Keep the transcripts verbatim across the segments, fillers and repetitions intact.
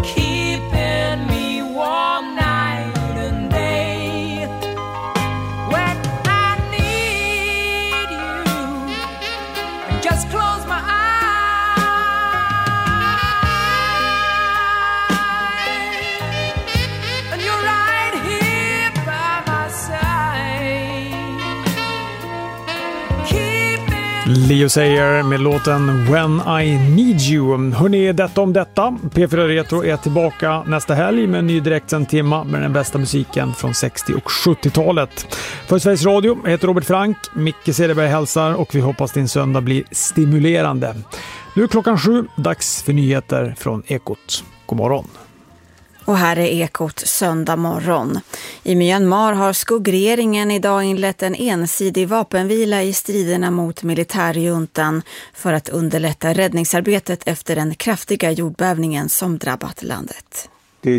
keeping me warm night and day. When I need you, I just close my eyes. Leo Sayer med låten When I Need You. Hörrni, detta om detta. P fyra Retro är tillbaka nästa helg med en ny direktsänd timma med den bästa musiken från sextio- och sjuttiotalet. För Sveriges Radio heter Robert Frank, Micke Cederberg hälsar och vi hoppas din söndag blir stimulerande. Nu är klockan sju, dags för nyheter från Ekot. God morgon. Och här är Ekot söndag morgon. I Myanmar har skuggregeringen idag inlett en ensidig vapenvila i striderna mot militärjuntan för att underlätta räddningsarbetet efter den kraftiga jordbävningen som drabbat landet.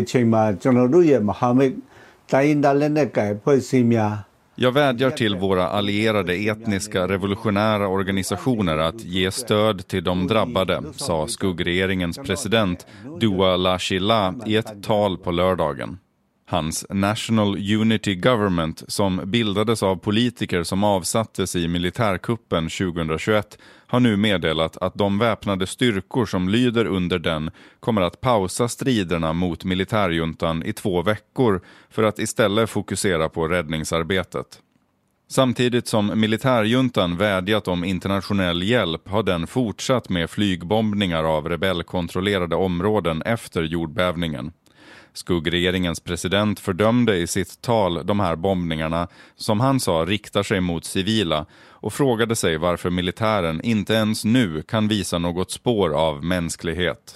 Jag vädjar till våra allierade etniska revolutionära organisationer att ge stöd till de drabbade, sa skuggregeringens president Dua Lashila i ett tal på lördagen. Hans National Unity Government, som bildades av politiker som avsattes i militärkuppen tjugohundratjugoett, har nu meddelat att de väpnade styrkor som lyder under den kommer att pausa striderna mot militärjuntan i två veckor för att istället fokusera på räddningsarbetet. Samtidigt som militärjuntan vädjat om internationell hjälp har den fortsatt med flygbombningar av rebellkontrollerade områden efter jordbävningen. Skuggregeringens president fördömde i sitt tal de här bombningarna som han sa riktar sig mot civila och frågade sig varför militären inte ens nu kan visa något spår av mänsklighet.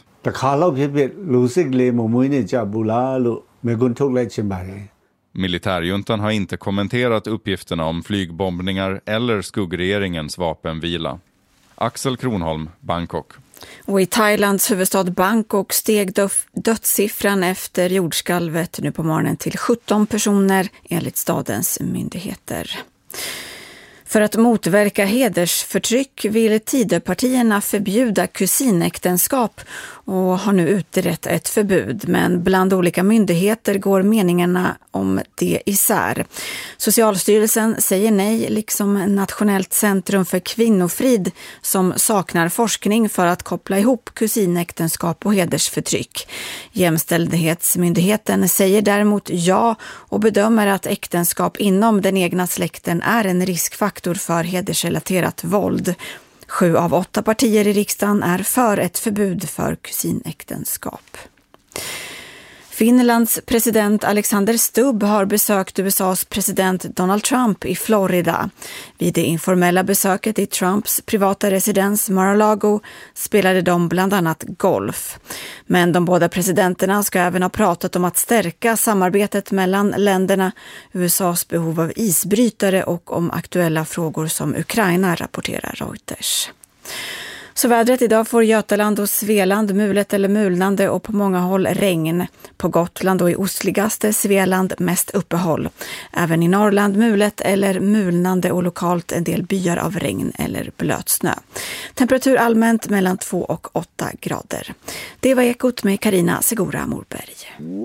Militärjuntan har inte kommenterat uppgifterna om flygbombningar eller skuggregeringens vapenvila. Axel Kronholm, Bangkok. Och i Thailands huvudstad Bangkok steg dödssiffran efter jordskalvet nu på morgonen till sjutton personer enligt stadens myndigheter. För att motverka hedersförtryck vill Tidöpartierna förbjuda kusinäktenskap och har nu utrett ett förbud. Men bland olika myndigheter går meningarna om det isär. Socialstyrelsen säger nej, liksom Nationellt centrum för kvinnofrid som saknar forskning för att koppla ihop kusinäktenskap och hedersförtryck. Jämställdhetsmyndigheten säger däremot ja och bedömer att äktenskap inom den egna släkten är en riskfaktor för hedersrelaterat våld. Sju av åtta partier i riksdagen är för ett förbud för kusinäktenskap. Finlands president Alexander Stubb har besökt U S A:s president Donald Trump i Florida. Vid det informella besöket i Trumps privata residens Mar-a-Lago spelade de bland annat golf. Men de båda presidenterna ska även ha pratat om att stärka samarbetet mellan länderna, U S A:s behov av isbrytare och om aktuella frågor som Ukraina, rapporterar Reuters. Så vädret idag får Götaland och Svealand mulet eller mulnande och på många håll regn. På Gotland och i ostligaste Svealand mest uppehåll. Även i Norrland mulet eller mulnande och lokalt en del byar av regn eller blötsnö. Temperatur allmänt mellan två och åtta grader. Det var Ekot med Karina Segura Morberg.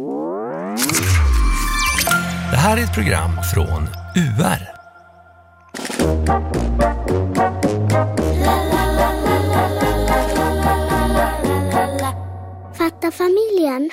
Det här är ett program från U R. Fatta familjen.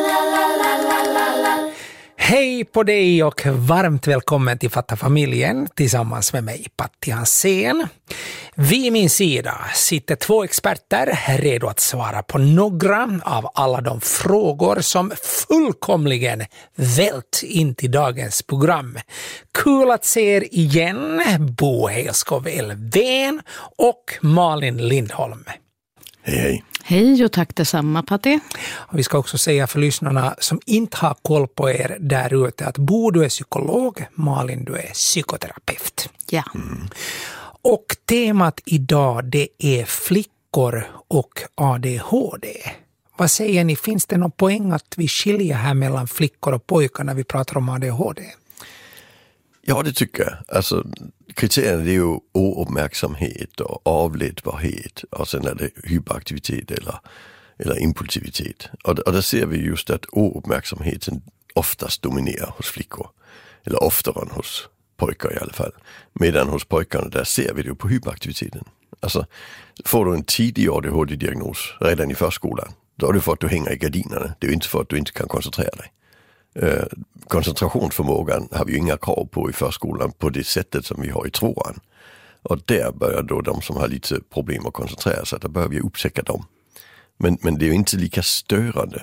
Hej på dig och varmt välkommen till Fatta familjen tillsammans med mig, Patti Hansén. Vid min sida sitter två experter redo att svara på några av alla de frågor som fullkomligen vält in till dagens program. Kul att se er igen, Bo Helskov Elfven och Malin Lindholm. Hej, hej. Hej och tack detsamma, Patti. Och vi ska också säga för lyssnarna som inte har koll på er där ute att Bo, du är psykolog, Malin, du är psykoterapeut. Ja. Mm. Och temat idag, det är flickor och A D H D. Vad säger ni, finns det någon poäng att vi skiljer här mellan flickor och pojkar när vi pratar om A D H D? Ja, det tycker jag. Alltså, kriterierna är ju ouppmärksamhet och avledbarhet och sen är det hyperaktivitet eller eller impulsivitet. Och, och där ser vi just att ouppmärksamheten oftast dominerar hos flickor. Eller oftare än hos pojkar i alla fall. Medan hos pojkarna där ser vi det på hyperaktiviteten. Alltså, får du en tidig A D H D-diagnos redan i förskolan, då har du för att du hänger i gardinerna. Det är ju inte för att du inte kan koncentrera dig. Eh, koncentrationsförmågan har vi ju inga krav på i förskolan på det sättet som vi har i tvåan. Och där börjar då de som har lite problem att koncentrera sig, där börjar vi uppsäcka dem. Men, men det är ju inte lika störande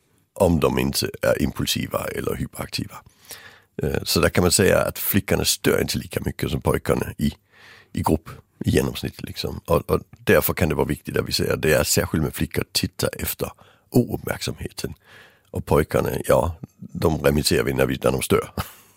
om de inte är impulsiva eller hyperaktiva. Eh, så där kan man säga att flickorna stör inte lika mycket som pojkarna i, i grupp. I genomsnitt liksom. Och, och därför kan det vara viktigt att vi säger att det är särskilt med flickor att titta efter ouppmärksamheten. Och pojkarna, ja, de remitterar vi när, vi, när de stör.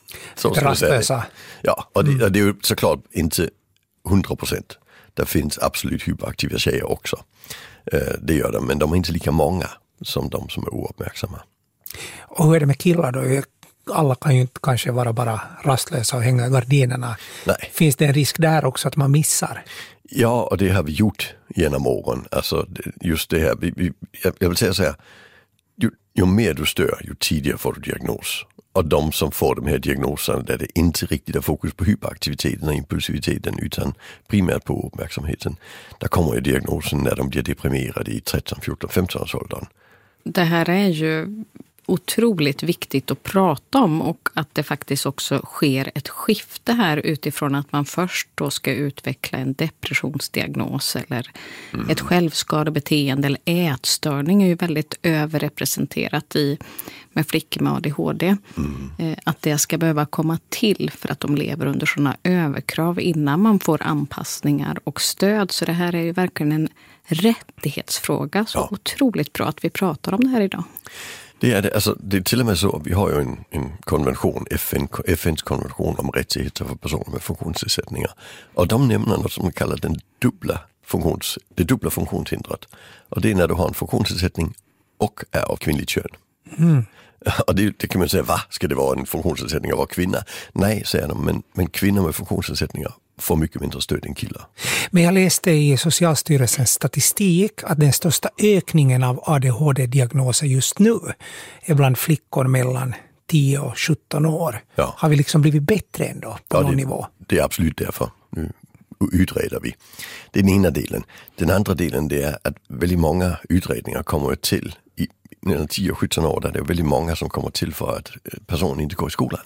Så ska vi säga det. Ja, och det, mm. och det är ju såklart inte hundra procent. Det finns absolut hyperaktiva tjejer också. Eh, det gör de, men de är inte lika många som de som är ouppmärksamma. Och hur är det med killar då? Alla kan ju inte kanske vara bara rastlösa och hänga i gardinerna. Nej. Finns det en risk där också att man missar? Ja, och det har vi gjort genom åren. Alltså just det här, vi, vi, jag vill säga så här, ju, ju mer du stör, ju tidigare får du diagnos. Och de som får de här diagnoserna där det inte riktigt är fokus på hyperaktiviteten och impulsiviteten utan primärt på uppmärksamheten, där kommer ju diagnosen när de blir deprimerade i tretton, fjorton, femton års åldern. Det här är ju otroligt viktigt att prata om, och att det faktiskt också sker ett skifte här utifrån att man först då ska utveckla en depressionsdiagnos eller mm. ett självskadebeteende eller ätstörning är ju väldigt överrepresenterat i med flickor med A D H D. Mm. Att det ska behöva komma till för att de lever under sådana överkrav innan man får anpassningar och stöd. Så det här är ju verkligen en rättighetsfråga. Så ja. Otroligt bra att vi pratar om det här idag. Det är det, alltså det är till och med så, vi har ju en, en konvention, F N, F N:s konvention om rättigheter för personer med funktionsnedsättningar. Och de nämner något som de kallar den dubbla funktions, det dubbla funktionshindret. Och det är när du har en funktionsnedsättning och är av kvinnligt kön. Mm. Och det, det kan man säga, va? Ska det vara en funktionsnedsättning att vara kvinna? Nej, säger de, men, men kvinnor med funktionsnedsättningar får mycket mindre stöd än killar. Men jag läste i Socialstyrelsens statistik att den största ökningen av A D H D-diagnoser just nu är bland flickor mellan tio och sjutton år. Ja. Har vi liksom blivit bättre ändå på ja, någon det, nivå? Det är absolut därför. Nu utreder vi. Det är den ena delen. Den andra delen det är att väldigt många utredningar kommer till i mellan tio och sjutton år där det är väldigt många som kommer till för att personen inte går i skolan.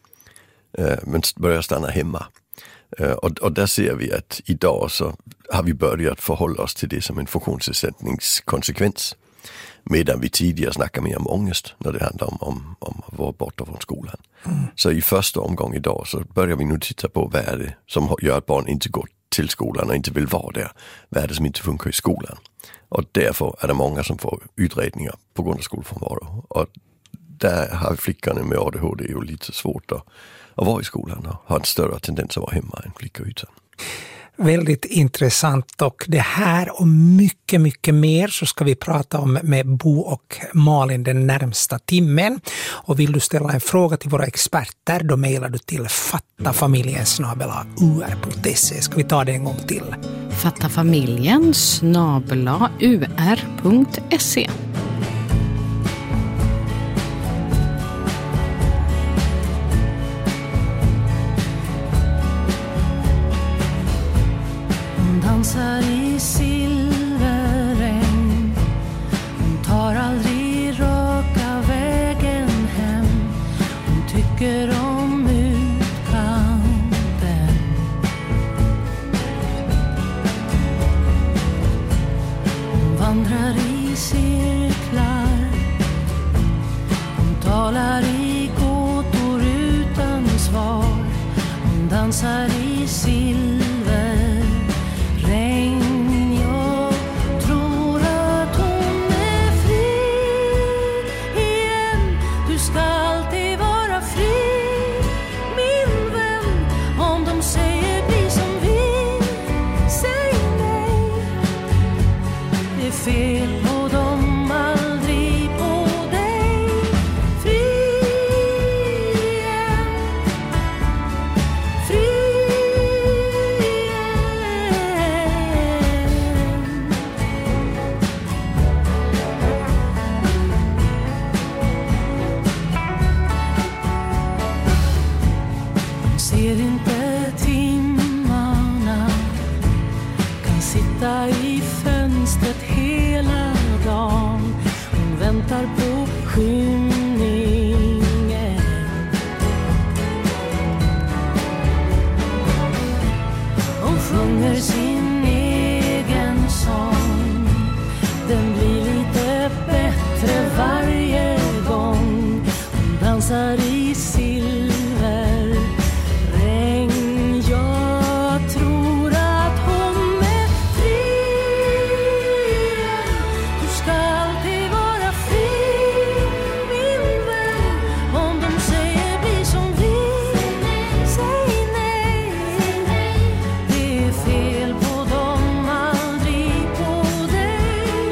Men börjar stanna hemma. Och, och där ser vi att idag så har vi börjat förhålla oss till det som en funktionsnedsättningskonsekvens. Medan vi tidigare snackar mer om ångest när det handlar om, om, om att vara borta från skolan. Mm. Så i första omgång idag så börjar vi nu titta på vad är det som gör att barn inte går till skolan och inte vill vara där. Vad är det som inte funkar i skolan? Och därför är det många som får utredningar på grund av skolfrånvaro. Och där har flickorna med A D H D ju lite svårt att, att vara i skolan och ha en större tendens att vara hemma än flickor utan. Väldigt intressant, och det här och mycket, mycket mer så ska vi prata om med Bo och Malin den närmsta timmen. Och vill du ställa en fråga till våra experter, då mejlar du till fattafamiljen snabel-a u r punkt se. Ska vi ta det en gång till? fattafamiljen snabel-a u r punkt se. Dansar i silverregn. Hon tar aldrig raka vägen hem. Hon tycker om utkanten. Hon vandrar i silverregn. skymningen. Hon sjunger sin egen sång. Den blir lite bättre varje gång. Hon dansar i silver regn. Jag tror att hon är fri. Du ska alltid vara fri, min vän. Om de säger bli som vi, säg nej. Det är fel på dem, aldrig på dig.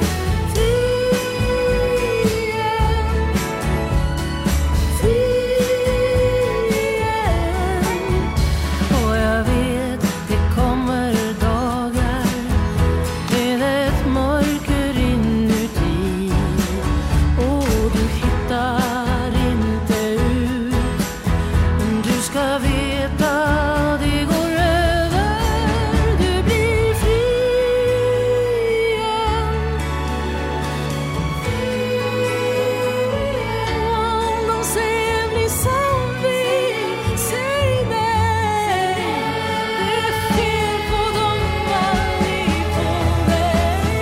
Frien, frien. Och jag vet det kommer dagar med ett mörker inuti. Och du hittar inte ut. Men du ska veta det går över. Du blir fri igen. Om de säger bli som vi, säg nej. Det är fel på dem, aldrig på dig.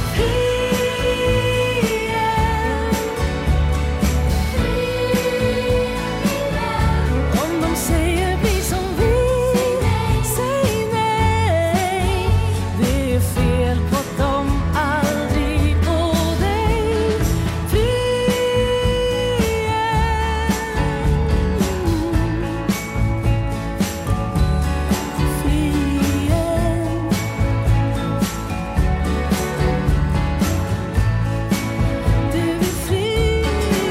Om de säger bli som vi, säg nej. Det är fel på dem, aldrig på dig. Frien, du är fri.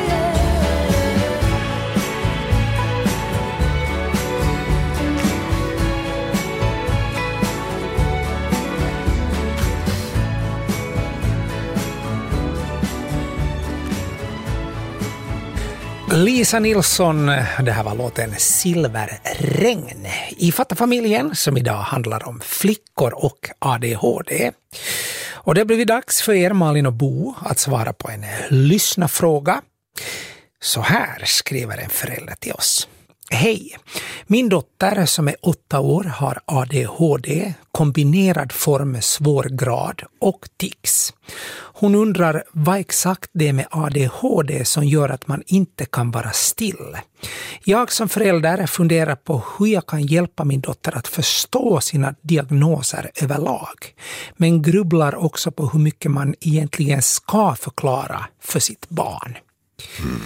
Lisa Nilsson, det här var låten Silverregn i Fatta-familjen som idag handlar om flickor och A D H D. Och det blir dags för er, Malin och Bo, att svara på en lyssnafråga. Så här skriver en förälder till oss. Hej, min dotter som är åtta år har A D H D, kombinerad form svårgrad och tics. Hon undrar vad exakt det är med A D H D som gör att man inte kan vara still. Jag som förälder funderar på hur jag kan hjälpa min dotter att förstå sina diagnoser överlag. Men grubblar också på hur mycket man egentligen ska förklara för sitt barn. Mm.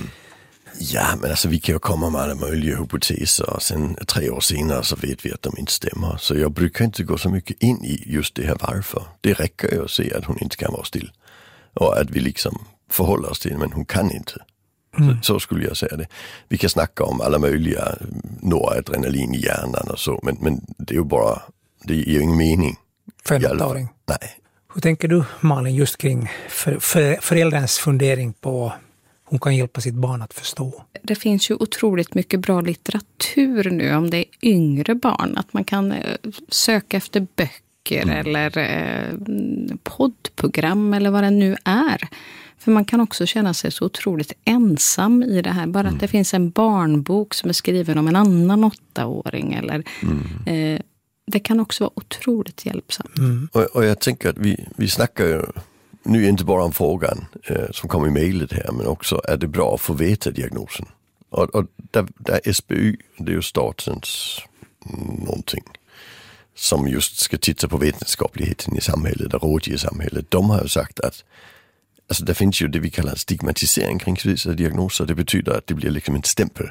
Ja, men alltså vi kan ju komma med alla möjliga hypoteser och sen tre år senare så vet vi att de inte stämmer. Så jag brukar inte gå så mycket in i just det här varför. Det räcker ju att se att hon inte kan vara still. Och att vi liksom förhåller oss till, men hon kan inte. Mm. Så, så skulle jag säga det. Vi kan snacka om alla möjliga noradrenalin i hjärnan och så, men, men det är ju bara, det ger ju ingen mening. För en åttaåring? Nej. Hur tänker du, Malin, just kring för, för, förälderns fundering på hon kan hjälpa sitt barn att förstå? Det finns ju otroligt mycket bra litteratur nu om det är yngre barn. Att man kan söka efter böcker mm. eller eh, poddprogram eller vad det nu är. För man kan också känna sig så otroligt ensam i det här. Bara mm. att det finns en barnbok som är skriven om en annan åttaåring. Eller, mm. eh, det kan också vara otroligt hjälpsamt. Mm. Och, och jag tänker att vi, vi snackar ju nu inte bara om frågan eh, som kom i mejlet här, men också är det bra att få veta diagnosen. Och, och där, där S B U, det är ju statens någonting som just ska titta på vetenskapligheten i samhället och rådge i samhället. De har ju sagt att alltså, det finns ju det vi kallar stigmatisering kring vissa diagnoser. Det betyder att det blir liksom en stämpel.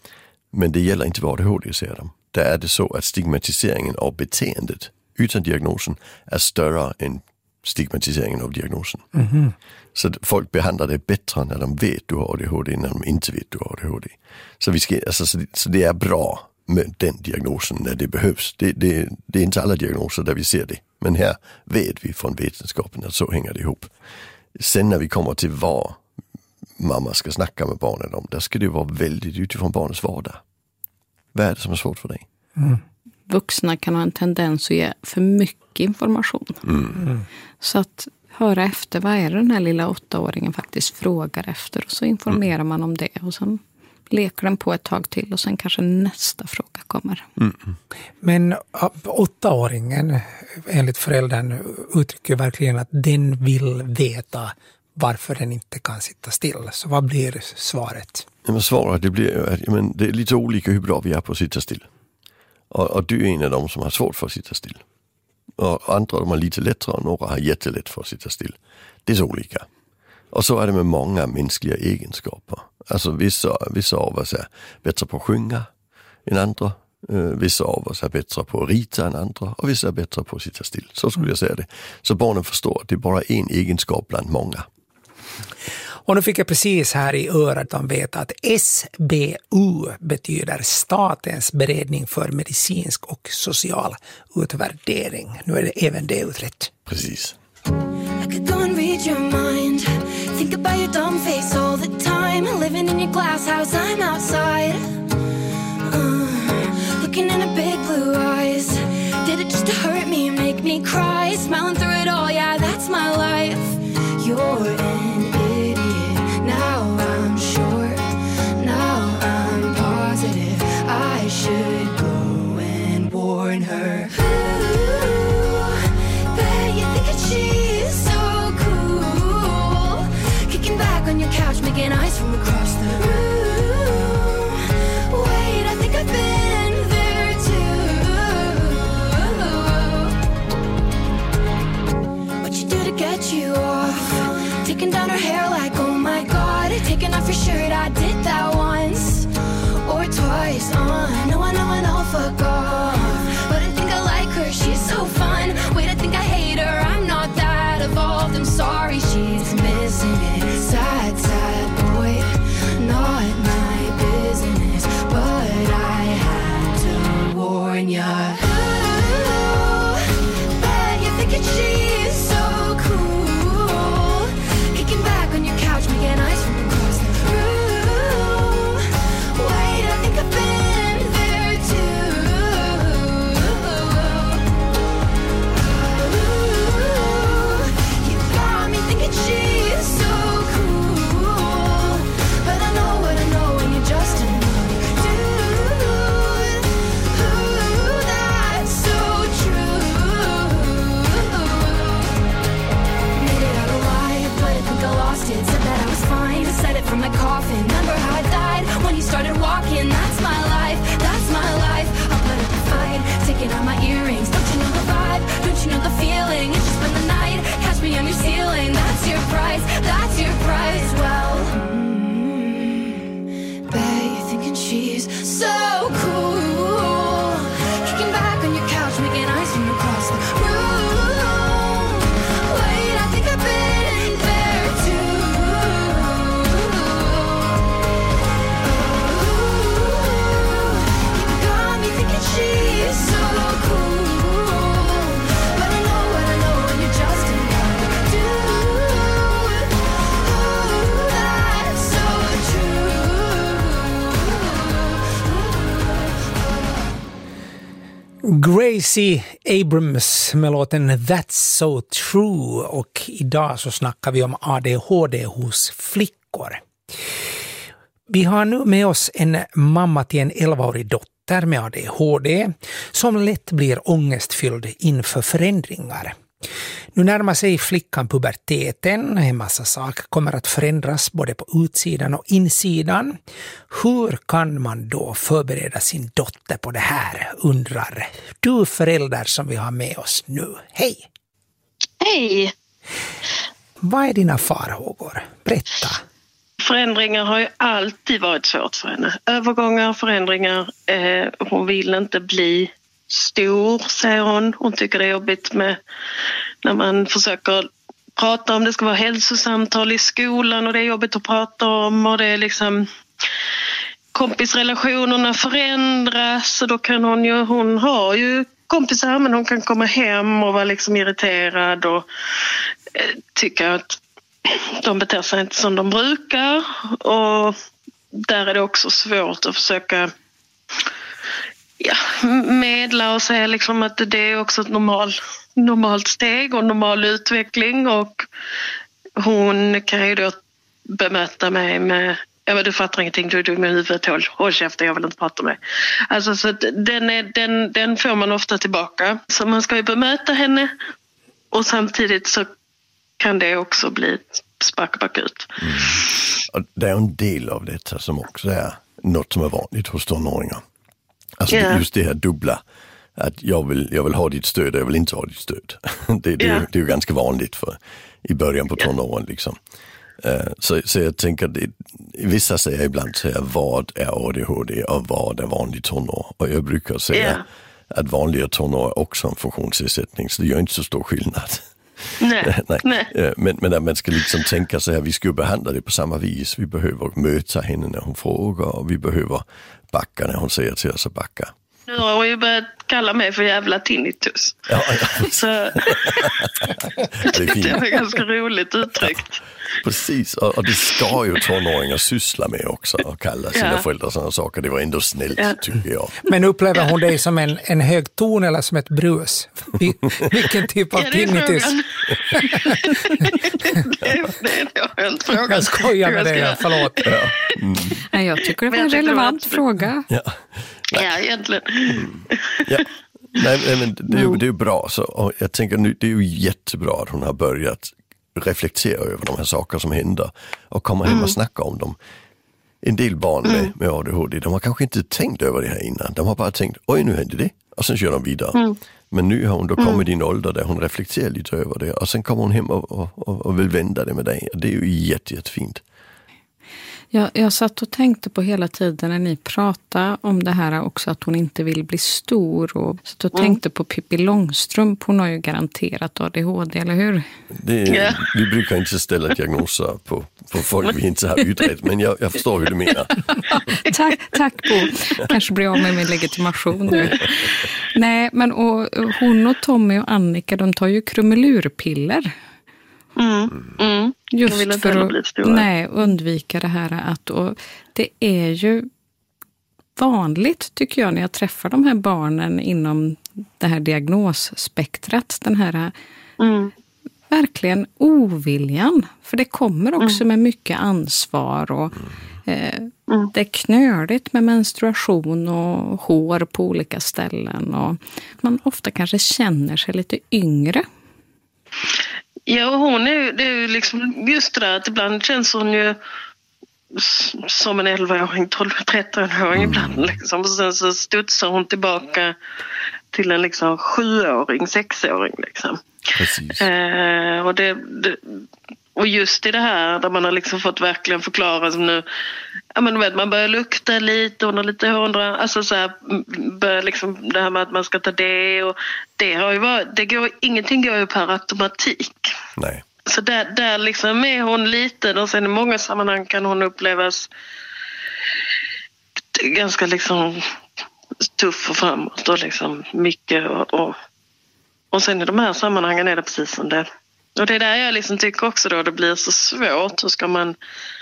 Men det gäller inte vad A D H D, säger de. Där är det så att stigmatiseringen av beteendet utan diagnosen är större än stigmatiseringen av diagnosen. Mm-hmm. Så folk behandlar det bättre när de vet du har A D H D än när de inte vet du har A D H D. Så, vi ska, alltså, så, det, så det är bra med den diagnosen när det behövs. Det, det, det är inte alla diagnoser där vi ser det. Men här vet vi från vetenskapen att så hänger det ihop. Sen när vi kommer till vad mamma ska snacka med barnen om, där ska det vara väldigt utifrån barnets vardag. Vad är det som är svårt för dig? Mm. Vuxna kan ha en tendens att ge för mycket information. Mm. Så att höra efter vad är det den här lilla åttaåringen faktiskt frågar efter. Och så informerar mm. man om det och sen leker den på ett tag till och sen kanske nästa fråga kommer. Mm. Men åttaåringen enligt föräldern uttrycker verkligen att den vill veta varför den inte kan sitta still. Så vad blir svaret? Ja, men svaret det blir, ja, men det är lite olika hur bra vi är på att sitta still. Och, och du är en av dem som har svårt för att sitta still. Och andra de har lite lättare och några har jättelätt för att sitta still. Det är så olika. Och så är det med många mänskliga egenskaper. Alltså vissa, vissa av oss är bättre på att sjunga än andra. Vissa av oss är bättre på att rita än andra. Och vissa är bättre på att sitta still. Så skulle jag säga det. Så barnen förstår att det är bara en egenskap bland många. Och nu fick jag precis här i örat om veta att S B U betyder Statens beredning för medicinsk och social utvärdering. Nu är det även det utrett. Precis. I could go and read your mind. Think about your dumb face all the time. Living in your glass house, I'm outside. Uh, looking in a big blue eyes. Did it just to hurt me, make me cry? Smiling through it all, yeah, that's my life. You're an idiot. Now I'm sure. Now I'm positive. I should go and warn her. Ooh, bet you think that she's so cool. Kicking back on your couch, making eyes from across the room. Wait, I think I've been there too. What you do to get you off? Taking down her hair like, oh my god. Taking off your shirt, I did that once or twice. Uh, no, I know, I know, fuck off. But I think I like her, she's so fun. Wait, I think I hate her, I'm not that evolved. I'm sorry, she's missing it. Sad, sad boy, not my business. But I had to warn ya. Ooh, bet you think that she's so cool. Kicking back on your couch, making eyes from across the room. Wait, I think I've been there too. Ooh, you got me thinking she's so cool. But I know what I know and you're just another dude. Ooh, that's so true. Made it out alive, but I think I lost it. Said that I was fine, said it from my coffin. Remember how I died when you started walking? That's my life, that's my life. I'll put up a fight, taking out my earrings. Don't you know the vibe? Don't you know the feeling? It's just been the night, catch me on your ceiling. That's your price, that's your price. Well, mm, bet you're thinking she's so cool. Kicking back on your couch, making eyes from across the room. Wait, I think I've been there too. Ooh, you got me thinking she's so cool. But I know what I know and you're just another dude. Ooh, that's so true. Gracie Abrams med låten That's So True, och idag så snackar vi om A D H D hos flickor. Vi har nu med oss en mamma till en elvaårig dotter med A D H D som lätt blir ångestfylld inför förändringar. Nu närmar sig flickan puberteten, en massa saker kommer att förändras både på utsidan och insidan. Hur kan man då förbereda sin dotter på det här, undrar du förälder som vi har med oss nu. Hej! Hej! Vad är dina farhågor? Berätta. Förändringar har ju alltid varit svårt för henne. Övergångar, förändringar. Eh, hon vill inte bli stor, säger hon. Hon tycker det är jobbigt med när man försöker prata om det ska vara hälsosamtal i skolan och det är jobbigt att prata om och det är liksom kompisrelationerna förändras och då kan hon ju, hon har ju kompisar men hon kan komma hem och vara liksom irriterad och eh, tycka att de beter sig inte som de brukar och där är det också svårt att försöka ja, medla och säga liksom att det är också ett normal normalt steg och normal utveckling, och hon kan ju då bemöta mig med ja, men du fattar ingenting, du är dum i huvudet, håll, håll käften, jag vill inte prata med dig. Alltså, så den, är, den, den får man ofta tillbaka. Så man ska ju bemöta henne, och samtidigt så kan det också bli ett spark bakut. Mm. Och det är en del av detta som också är något som är vanligt hos tonåringar. Alltså yeah. just det här dubbla. Att jag vill, jag vill ha ditt stöd och jag vill inte ha ditt stöd. Det, det, yeah. det är ju ganska vanligt för, i början på tonåren. Liksom. Uh, så, så jag tänker, det, vissa säger ibland så här, vad är A D H D och vad är vanlig tonår? Och jag brukar säga yeah. att vanliga tonår är också en funktionsnedsättning, så det gör inte så stor skillnad. Nej, nej. nej. Men, men man ska liksom tänka så här, vi ska behandla det på samma vis. Vi behöver möta henne när hon frågar, och vi behöver backa när hon säger till oss att backa. Nu har hon ju börjat kalla mig för jävla tinnitus. Ja, ja. Så det, det är ganska roligt uttryckt. Precis, och, och det ska ju tonåringar syssla med också, och kalla sina ja. föräldrar sådana saker. Det var ändå snällt, ja. tycker jag. Men upplever hon dig som en, en hög ton eller som ett brus? Vil, vilken typ av ja, tinnitus? det är det, det är helt frågan. Jag skojar med dig, förlåt. Ja. Mm. Jag tycker det var en relevant fråga. Ja. Ja, egentligen. Mm. Ja. Nej, men det är ju, det är ju bra. Så, och jag tänker nu, det är ju jättebra att hon har börjat reflektera över de här saker som händer och komma hem och mm. snacka om dem. En del barn med, mm. med A D H D, de har kanske inte tänkt över det här innan. De har bara tänkt, oj nu hände det, och sen kör de vidare. Mm. Men nu har hon då kommit i en ålder där hon reflekterar lite över det, och sen kommer hon hem och, och, och vill vända det med dig. Det är ju jätte, jättefint. Jag, jag satt och tänkte på hela tiden när ni pratade om det här också, att hon inte vill bli stor. Och satt och mm. tänkte på Pippi Långstrump, hon har ju garanterat A D H D, eller hur? Det, yeah. Vi brukar inte ställa diagnoser på, på folk vi inte har utrett, men jag, jag förstår hur du menar. tack, tack Bo. Kanske blir av med min legitimation nu. Nej, men och, hon och Tommy och Annika, de tar ju krumelurpiller. Mm. Mm. Just för att nej, undvika det här att, och det är ju vanligt tycker jag när jag träffar de här barnen inom det här diagnosspektrat, den här mm. verkligen oviljan, för det kommer också mm. med mycket ansvar och eh, mm. det är knöligt med menstruation och hår på olika ställen, och man ofta kanske känner sig lite yngre. Ja, hon är, det är ju liksom just det där att ibland känns hon ju som en elvaåring, tolv-trettonåring mm. ibland liksom. Och sen så studsar hon tillbaka till en liksom sjuåring, sexåring liksom. Precis. Eh, och, det, det, och just i det här där man har liksom fått verkligen förklara som nu, ja men vet, man börjar lukta lite, hon har lite hundra, alltså så här, börjar liksom det här med att man ska ta det, och det har ju varit, det går, ingenting går ju per automatik. Nej. Så där, där liksom är hon liten, och sen i många sammanhang kan hon upplevas ganska liksom tuff och framåt och liksom mycket, och, och, och sen i de här sammanhangen är det precis som det. Och det är där jag liksom tycker också då det blir så svårt. Hur ska man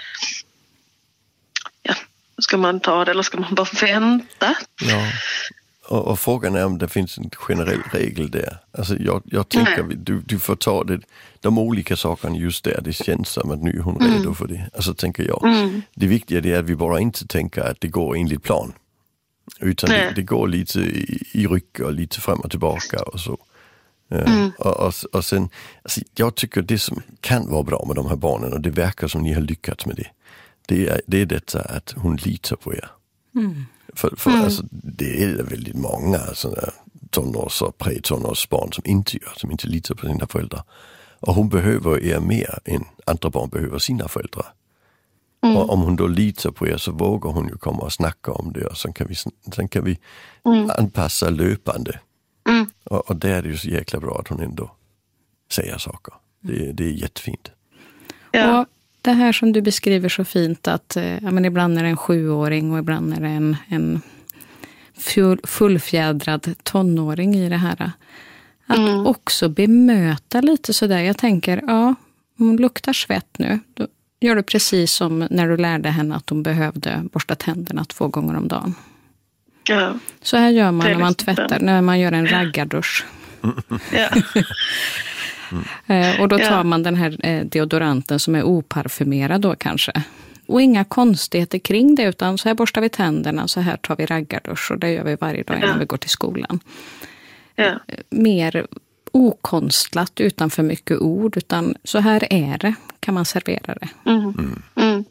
ja, ska man ta det eller ska man bara vänta? Ja, och, och frågan är om det finns en generell regel där. Alltså jag, jag tänker, Nej. du, du får ta det, de olika sakerna just där, det känns som att nu är hon mm. redo för det. Alltså tänker jag. Mm. Det viktiga är att vi bara inte tänker att det går enligt plan. Utan det, det går lite i, i ryck och lite fram och tillbaka och så. Mm. Och, och, och sen, alltså, jag tycker det som kan vara bra med de här barnen, och det verkar som ni har lyckats med det, det är, det är detta att hon litar på er. Mm. För, för mm. alltså, det är väldigt många sådana tonårs- och pre-tonårsbarn som inte gör, som inte litar på sina föräldrar. Och hon behöver er mer än andra barn behöver sina föräldrar. Mm. Och om hon då litar på er så vågar hon ju komma och snacka om det, och sen kan vi, sen kan vi mm. anpassa löpande. Mm. Och, och där är det ju så jäkla bra att hon ändå säger saker. Det, det är jättefint. Ja. Och det här som du beskriver så fint, att ja, men ibland är det en sjuåring och ibland är det en, en full, fullfjädrad tonåring i det här. Att mm. också bemöta lite sådär. Jag tänker, ja, hon luktar svett nu. Då gör du precis som när du lärde henne att hon behövde borsta tänderna två gånger om dagen. Ja. Så här gör man när man tvättar, när man gör en raggardusch. Ja. Eh, och då tar Ja. man den här eh, deodoranten som är oparfumerad då kanske. Och inga konstigheter kring det, utan så här borstar vi tänderna, så här tar vi raggardusch, och det gör vi varje dag innan Ja. vi går till skolan. Ja. Mer okonstlat, utan för mycket ord, utan så här är det, kan man servera det. Mm. Mm.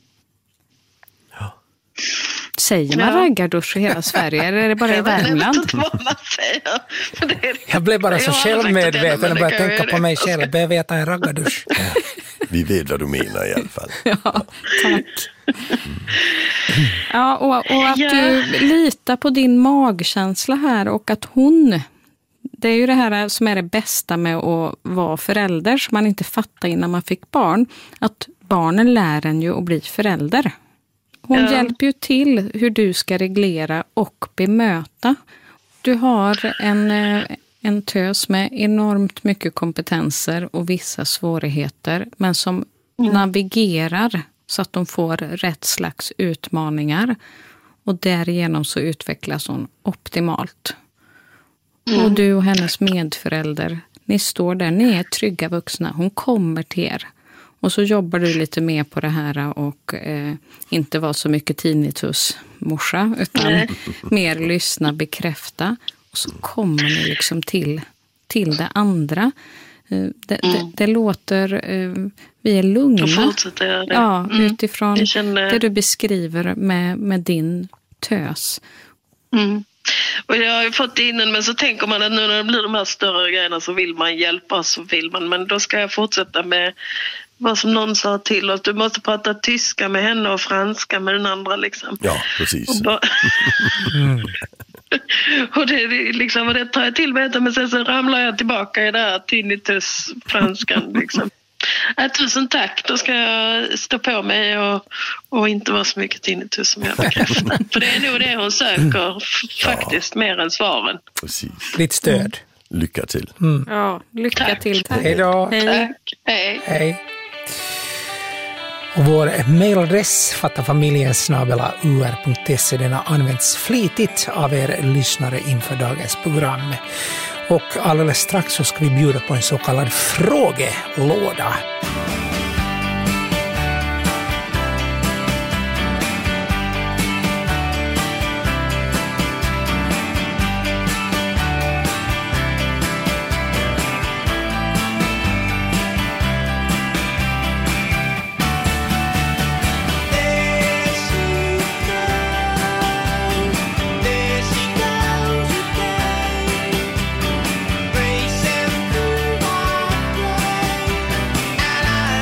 Säger man Ja. raggardusch i hela Sverige, eller är det bara i Jag vet Värmland? inte vad man säger. Men det är- Jag blev bara så Jag har aldrig sagt självmedveten det, och men började det kan tänka jag på ju mig det. själv. Behöver jag ta en raggardusch? Vi vet vad du menar i alla fall. Ja, tack. Ja, och, och att Ja. du litar på din magkänsla här, och att hon, det är ju det här som är det bästa med att vara förälder, som man inte fattade innan man fick barn, att barnen lär en ju att bli förälder. Hon Ja. hjälper ju till hur du ska reglera och bemöta. Du har en, eh, en tös med enormt mycket kompetenser och vissa svårigheter, men som Mm. navigerar så att de får rätt slags utmaningar. Och därigenom så utvecklas hon optimalt. Mm. Och du och hennes medförälder, ni står där, ni är trygga vuxna. Hon kommer till er. Och så jobbar du lite mer på det här och eh, inte vara så mycket tinnitus morsa, utan Nej. mer lyssna, bekräfta. Och så kommer ni liksom till, till det andra. Eh, det, Mm. det, det låter, eh, vi är lugna. Då fortsätter jag det. Ja, Mm. utifrån Jag känner- det du beskriver med, med din tös. Mm. Och jag har ju fått det innan, men så tänker man att nu när det blir de här större grejerna så vill man hjälpa, så vill man. Men då ska jag fortsätta med vad som någon sa till oss. Du måste prata tyska med henne och franska med den andra liksom. Ja, precis. Och, bara... och det, är liksom, och det tar jag till mig, men sen så ramlar jag tillbaka i det här tinnitus-franskan liksom. Äh, tusen tack, då ska jag stå på mig och, och inte vara så mycket tinnitus som jag bekräftar. För det är nog det hon söker f- faktiskt, mer än svaren. Precis. Ditt stöd. Lycka till. Ja, lycka Tack. till. Hej då. Hej. Tack, hej. Hej. Och vår mailadress fattafamiljen snabel-a u r punkt se, den har använts flitigt av er lyssnare inför dagens program. Och alldeles strax så ska vi bjuda på en så kallad frågelåda. Racing through my brain, and I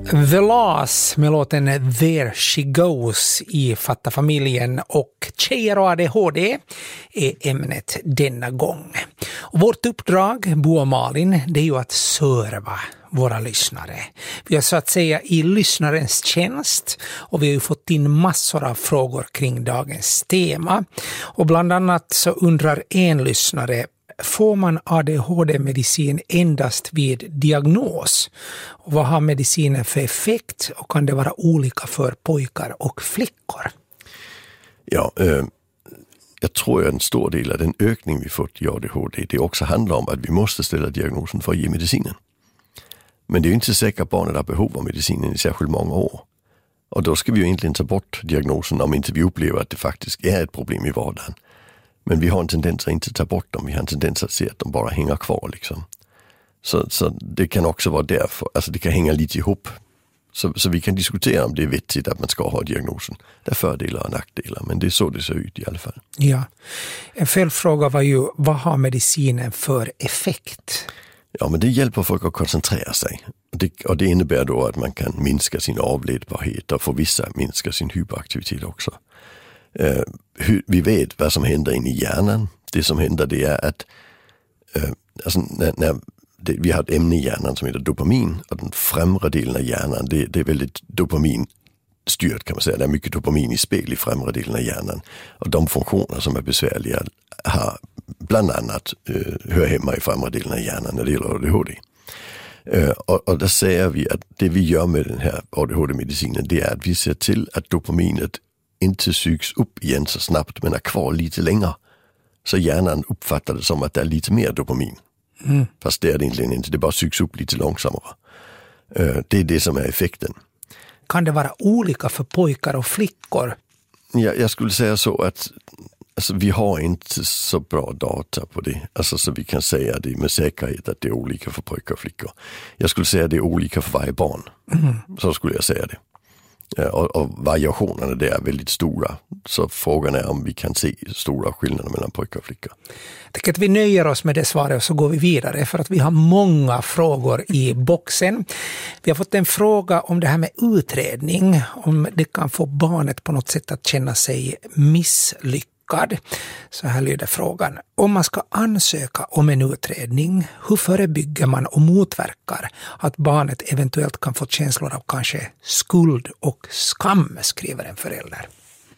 The Laws med låten There She Goes i Fatta familjen, och tjejer och A D H D är ämnet denna gång. Och vårt uppdrag, Bo och Malin, det är ju att serva våra lyssnare. Vi har så att säga i lyssnarens tjänst, och vi har ju fått in massor av frågor kring dagens tema. Och bland annat så undrar en lyssnare: får man A D H D-medicin endast vid diagnos? Och vad har medicinen för effekt, och kan det vara olika för pojkar och flickor? Ja, eh, jag tror att en stor del av den ökning vi fått i A D H D, det också handlar om att vi måste ställa diagnosen för att ge medicinen. Men det är ju inte säkert att barnet har behov av medicinen i särskilt många år. Och då ska vi ju egentligen ta bort diagnosen om inte vi upplever att det faktiskt är ett problem i vardagen. Men vi har en tendens att inte ta bort dem. Vi har en tendens att se att de bara hänger kvar. Liksom. Så, så det kan också vara därför. Alltså det kan hänga lite ihop. Så, så vi kan diskutera om det är vettigt att man ska ha diagnosen. Det är fördelar och nackdelar. Men det är så det ser ut i alla fall. Ja. En följdfråga var ju: vad har medicinen för effekt? Ja, men det hjälper folk att koncentrera sig. Och det, och det innebär då att man kan minska sin avledbarhet och för vissa minska sin hyperaktivitet också. Uh, hur, vi vet vad som händer inne i hjärnan. Det som händer, det är att uh, alltså när, när det, vi har ett ämne i hjärnan som heter dopamin, och den främre delen av hjärnan, det, det är väldigt dopaminstyrt kan man säga. Det är mycket dopamin i spel i främre delen av hjärnan, och de funktioner som är besvärliga har bland annat uh, hör hemma i främre delen av hjärnan när det gäller A D H D. Uh, och, och där säger vi att det vi gör med den här A D H D-medicinen, det är att vi ser till att dopaminet inte sugs upp igen så snabbt, men är kvar lite längre. Så hjärnan uppfattar det som att det är lite mer dopamin. Mm. Fast det är det egentligen inte, det bara sugs upp lite långsammare. Uh, det är det som är effekten. Kan det vara olika för pojkar och flickor? Ja, jag skulle säga så att alltså, vi har inte så bra data på det. Alltså, så vi kan säga det med säkerhet att det är olika för pojkar och flickor. Jag skulle säga att det är olika för varje barn. Mm. Så skulle jag säga det. Och, och variationerna där är väldigt stora. Så frågan är om vi kan se stora skillnader mellan pojkar och flickor. Jag tycker att vi nöjer oss med det svaret och så går vi vidare, för att vi har många frågor i boxen. Vi har fått en fråga om det här med utredning. Om det kan få barnet på något sätt att känna sig misslyckad. Så här lyder frågan: om man ska ansöka om en utredning, hur förebygger man och motverkar att barnet eventuellt kan få känslor av kanske skuld och skam, skriver en förälder.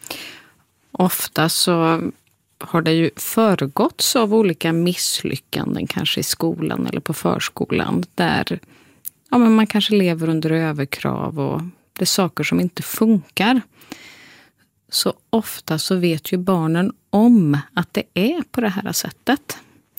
Ofta så har det ju föregåtts av olika misslyckanden, kanske i skolan eller på förskolan, där ja, men man kanske lever under överkrav och det är saker som inte funkar. Så ofta så vet ju barnen om att det är på det här sättet.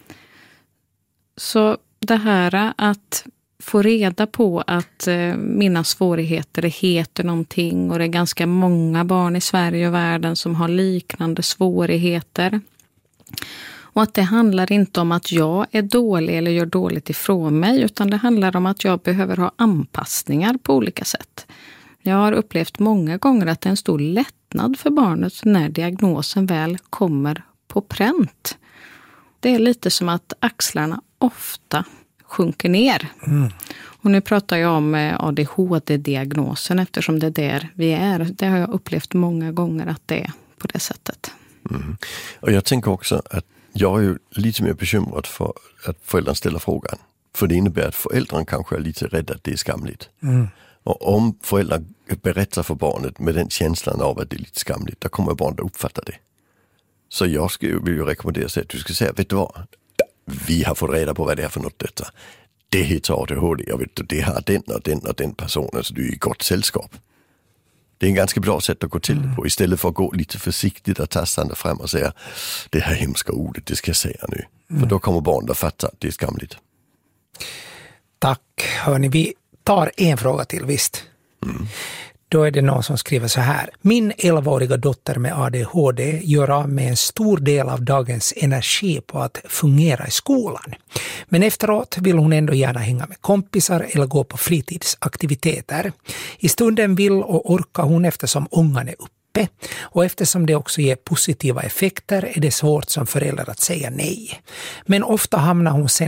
Så det här att få reda på att eh, mina svårigheter heter någonting, och det är ganska många barn i Sverige och världen som har liknande svårigheter. Och att det handlar inte om att jag är dålig eller gör dåligt ifrån mig, utan det handlar om att jag behöver ha anpassningar på olika sätt. Jag har upplevt många gånger att det är en stor lättnad för barnet när diagnosen väl kommer på pränt. Det är lite som att axlarna ofta sjunker ner. Mm. Och nu pratar jag om A D H D-diagnosen eftersom det är där vi är. Det har jag upplevt många gånger att det är på det sättet. Mm. Och jag tänker också att jag är ju lite mer bekymrad för att föräldrarna ställer frågan. För det innebär att föräldrarna kanske är lite rädda att det är skamligt. Mm. Och om föräldrar berättar för barnet med den känslan av att det är lite skamligt, då kommer barnet att uppfatta det. Så jag skulle vill ju rekommendera sig att du ska säga, vet du vad? Vi har fått reda på vad det är för något detta. Det heter A D H D, jag vet, det har den och den och den personen, så du är i gott sällskap. Det är en ganska bra sätt att gå till det på, istället för att gå lite försiktigt och tassande fram och säga, det här hemska ordet, det ska jag säga nu. Mm. För då kommer barnet att fatta att det är skamligt. Tack, hörni, vi tar en fråga till, visst. Mm. Då är det någon som skriver så här: min elvaåriga dotter med A D H D gör av med en stor del av dagens energi på att fungera i skolan. Men efteråt vill hon ändå gärna hänga med kompisar eller gå på fritidsaktiviteter. I stunden vill och orkar hon eftersom ångan är uppe. Och eftersom det också ger positiva effekter är det svårt som förälder att säga nej. Men ofta hamnar hon sen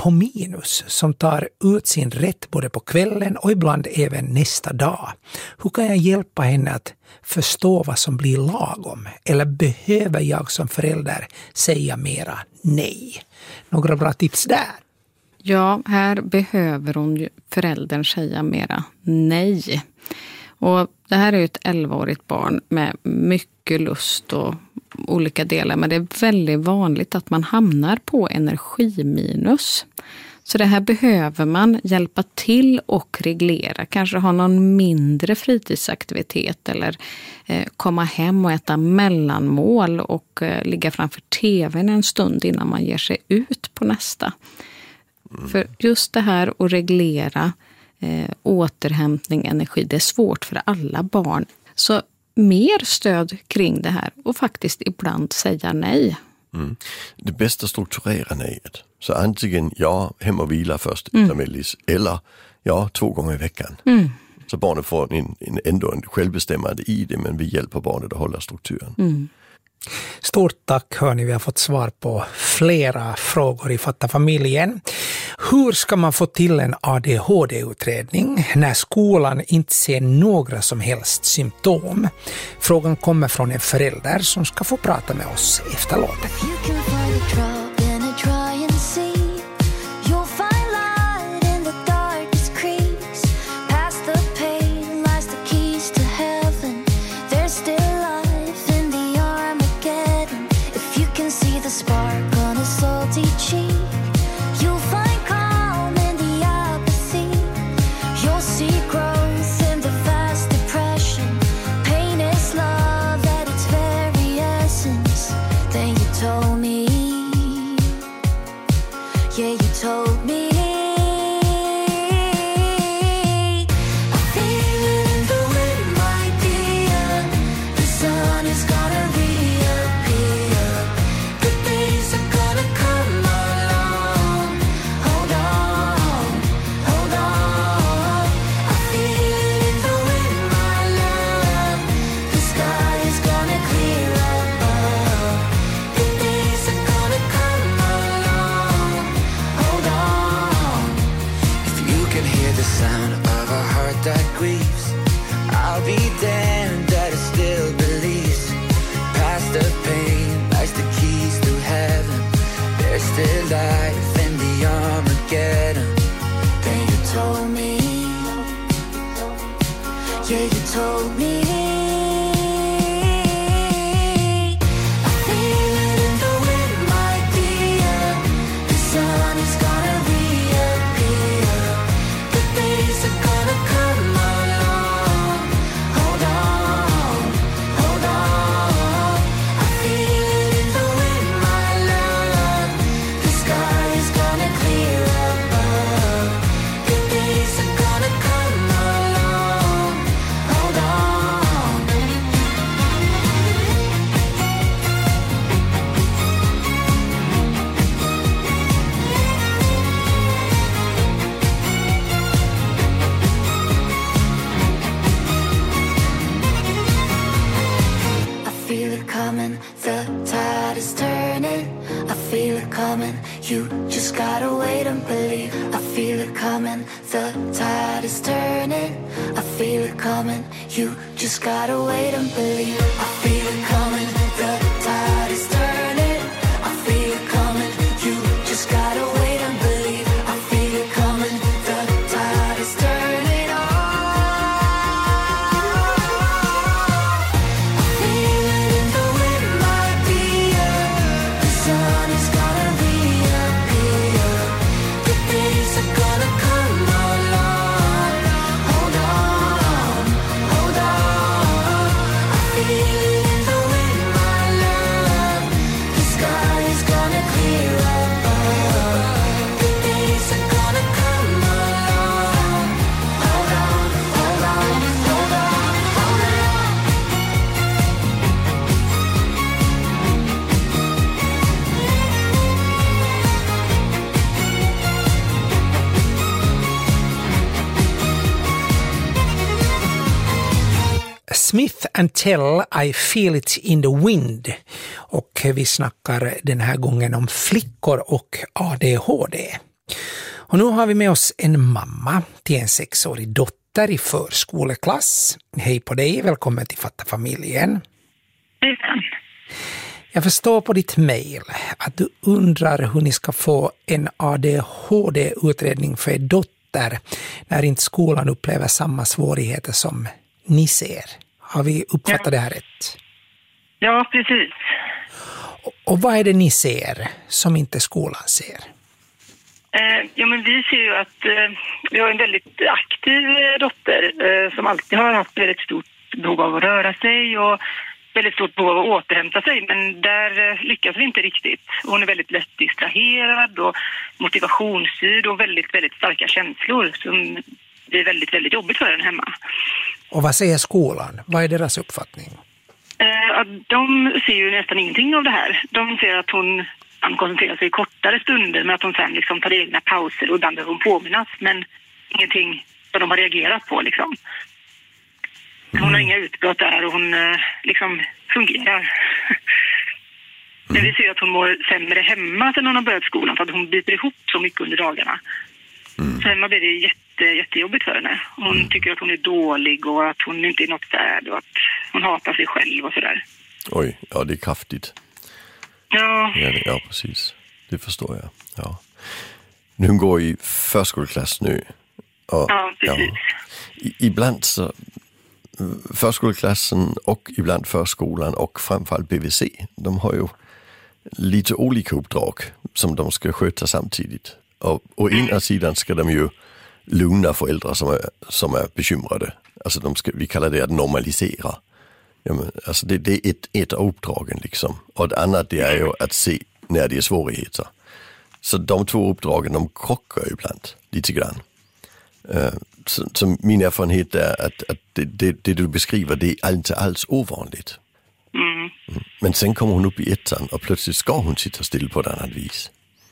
på minus som tar ut sin rätt både på kvällen och ibland även nästa dag. Hur kan jag hjälpa henne att förstå vad som blir lagom? Eller behöver jag som förälder säga mera nej? Några bra tips där? Ja, här behöver hon ju föräldern säga mera nej. Och det här är ju ett elvaårigt barn med mycket lust och olika delar. Men det är väldigt vanligt att man hamnar på energiminus. Så det här behöver man hjälpa till och reglera. Kanske ha någon mindre fritidsaktivitet eller eh, komma hem och äta mellanmål och eh, ligga framför tvn en stund innan man ger sig ut på nästa. Mm. För just det här att reglera eh, återhämtning, energi, det är svårt för alla barn. Så mer stöd kring det här och faktiskt ibland säga nej. Mm. Det bästa strukturera nejet. Så antingen ja, hem och vila först mm. efter mellis, eller ja, två gånger i veckan. Mm. Så barnet får en, en, ändå en självbestämmande i det, men vi hjälper barnet att hålla strukturen. Mm. Stort tack hörni, vi har fått svar på flera frågor i Fatta familjen. Hur ska man få till en A D H D-utredning när skolan inte ser några som helst symptom? Frågan kommer från en förälder som ska få prata med oss efter låten. Smith and Tell, I feel it in the wind. Och vi snackar den här gången om flickor och A D H D. Och nu har vi med oss en mamma till en sexårig dotter i förskoleklass. Hej på dig, välkommen till Fatta familjen. Hej. Jag förstår på ditt mejl att du undrar hur ni ska få en A D H D-utredning för er dotter när inte skolan upplever samma svårigheter som ni ser. Har vi uppfattat ja. det här rätt? Ja, precis. Och, och vad är det ni ser som inte skolan ser? Eh, ja, men vi ser ju att eh, vi har en väldigt aktiv eh, dotter eh, som alltid har haft väldigt stort behov av att röra sig och väldigt stort behov av att återhämta sig, men där eh, lyckas vi inte riktigt. Hon är väldigt lätt distraherad och motivationsstyrd och väldigt, väldigt starka känslor som blir väldigt, väldigt jobbigt för henne hemma. Och vad säger skolan? Vad är deras uppfattning? Eh, de ser ju nästan ingenting av det här. De ser att hon kan koncentrera sig i kortare stunder, men att hon sen liksom tar egna pauser och ibland behöver hon påminnas, men ingenting som de har reagerat på liksom. Hon har inga utbrott där och hon eh, liksom fungerar. Men vi ser att hon mår sämre hemma sedan hon har börjat skolan för att hon biter ihop så mycket under dagarna. Mm. Så hemma blir det jätte, jättejobbigt för henne. Hon mm. tycker att hon är dålig och att hon inte är något värd och att hon hatar sig själv och sådär. Oj, ja det är kraftigt. Ja. Ja, det, ja precis. Det förstår jag. Ja. Nu går i förskoleklass nu. Och, ja, precis. Ja, i, ibland så förskoleklassen och ibland förskolan och framförallt B V C, de har ju lite olika uppdrag som de ska sköta samtidigt. Och å ena sidan ska de ju lugna föräldrar som är, som är bekymrade. Alltså de ska, vi kallar det att normalisera. Ja, men, alltså det, det är ett, ett av uppdragen liksom. Och det andra det är ju att se när det är svårigheter. Så de två uppdragen de krockar ju ibland lite grann. Uh, så, så min erfarenhet är att, att det, det, det du beskriver det är inte alls ovanligt. Mm. Mm. Men sen kommer hon upp i ettan och plötsligt ska hon sitta still på ett annat vis.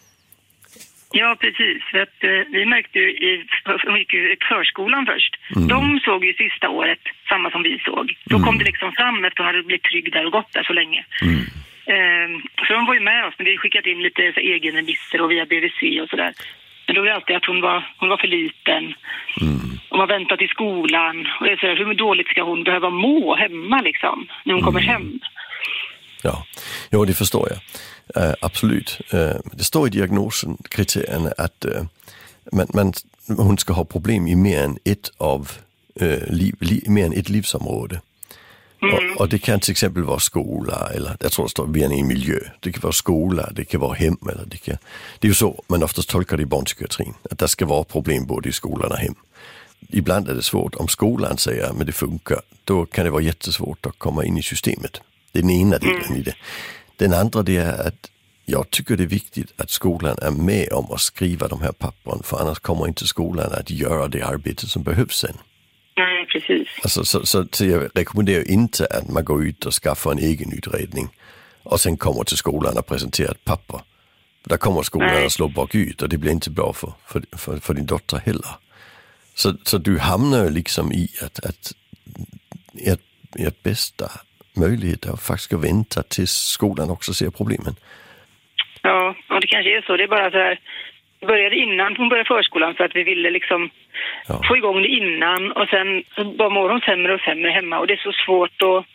Ja, precis. För att, eh, vi märkte ju i, hon gick ju i förskolan först. Mm. De såg ju sista året samma som vi såg. Då mm. kom det liksom fram efter att hon hade blivit trygg där och gått där så länge. Mm. Eh, så de var ju med oss, men vi skickat in lite så, egen remisser och via B V C och sådär. Men då var det alltid att hon var, hon var för liten. Mm. Och man väntat i skolan. Och det är så här, hur dåligt ska hon behöva må hemma liksom, när hon mm. kommer hem? Ja, jo, det förstår jag. Uh, absolut. Uh, det står i diagnosen, kriterierna, att uh, man, man, hon ska ha problem i mer än ett, av, uh, liv, li, mer än ett livsområde. Mm. Och, och det kan till exempel vara skola, eller jag tror det står via en miljö. Det kan vara skola, det kan vara hem. Eller det, kan, det är ju så man oftast tolkar det i barnpsykiatrin, att det ska vara problem både i skolan och hem. Ibland är det svårt. Om skolan säger att det funkar, då kan det vara jättesvårt att komma in i systemet. Det är den ena delen mm. i det. Den andra det är att jag tycker det är viktigt att skolan är med om att skriva de här papperna, för annars kommer inte skolan att göra det arbete som behövs sen. Nej, precis. Alltså, så, så, så jag rekommenderar inte att man går ut och skaffar en egen utredning och sen kommer till skolan och presenterar ett papper. Där kommer skolan Nej. att slå bakut och det blir inte bra för, för, för, för din dotter heller. Så, så du hamnar liksom i att, att ert, ert bästa möjlighet är att faktiskt vänta tills skolan också ser problemen. Ja, och det kanske är så. Det är bara så här, vi började innan hon började förskolan för att vi ville liksom ja. få igång det innan och sen så bara mår hon sämre och sämre hemma och det är så svårt att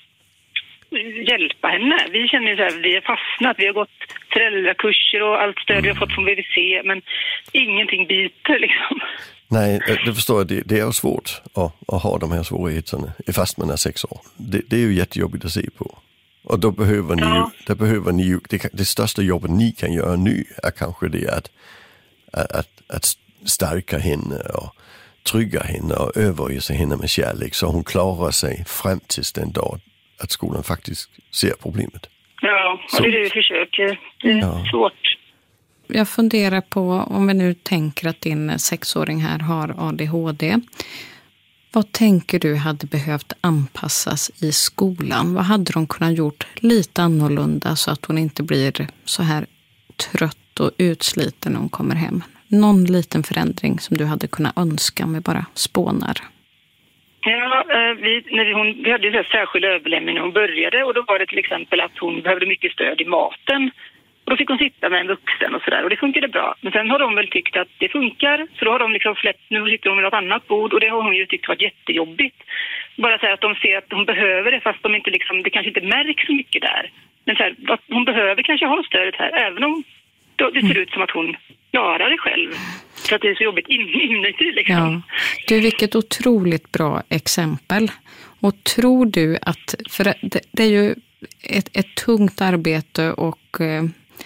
hjälpa henne. Vi känner ju så här, vi är fastnat, vi har gått föräldrakurser och allt stöd mm. vi har fått från B V C, men ingenting biter liksom. Nej, det förstår jag. Det, det är ju svårt att, att ha de här svårigheterna fast man är sex år. Det, det är ju jättejobbigt att se på. Och då behöver ni ja. ju, då behöver ni ju det, det största jobbet ni kan göra nu är kanske det att, att, att stärka henne och trygga henne och överösa henne med kärlek så hon klarar sig fram tills den dag att skolan faktiskt ser problemet. Ja, och det är det vi försöker. Det är ja. svårt. Jag funderar på, om vi nu tänker att din sexåring här har A D H D. Vad tänker du hade behövt anpassas i skolan? Vad hade de kunnat gjort lite annorlunda så att hon inte blir så här trött och utsliten när hon kommer hem? Någon liten förändring som du hade kunnat önska med bara spånar? Ja, vi, när vi, hon, vi hade ju en särskild överlämning när hon började och då var det till exempel att hon behövde mycket stöd i maten. Och då fick hon sitta med en vuxen och sådär. Och det funkade bra. Men sen har de väl tyckt att det funkar. Så då har de liksom släppt, nu sitter hon vid något annat bord. Och det har hon ju tyckt varit jättejobbigt. Bara så här att de ser att hon behöver det. Fast de inte liksom, det kanske inte märks så mycket där. Men så här, att hon behöver kanske ha stödet här. Även om det ser ut som att hon klarar det själv. För att det är så jobbigt in, inuti liksom. Ja. Du, vilket otroligt bra exempel. Och tror du att, för det, det är ju ett, ett tungt arbete och eh,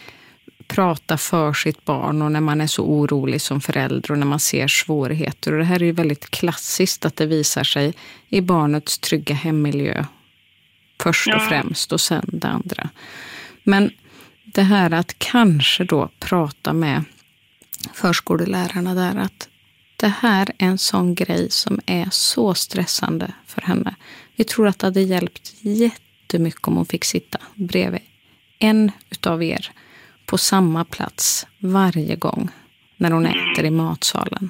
prata för sitt barn och när man är så orolig som förälder och när man ser svårigheter. Och det här är ju väldigt klassiskt att det visar sig i barnets trygga hemmiljö först och ja. främst och sen det andra. Men det här att kanske då prata med förskolelärarna där att det här är en sån grej som är så stressande för henne. Vi tror att det hade hjälpt jättemycket om hon fick sitta bredvid en utav er på samma plats varje gång när hon äter i matsalen.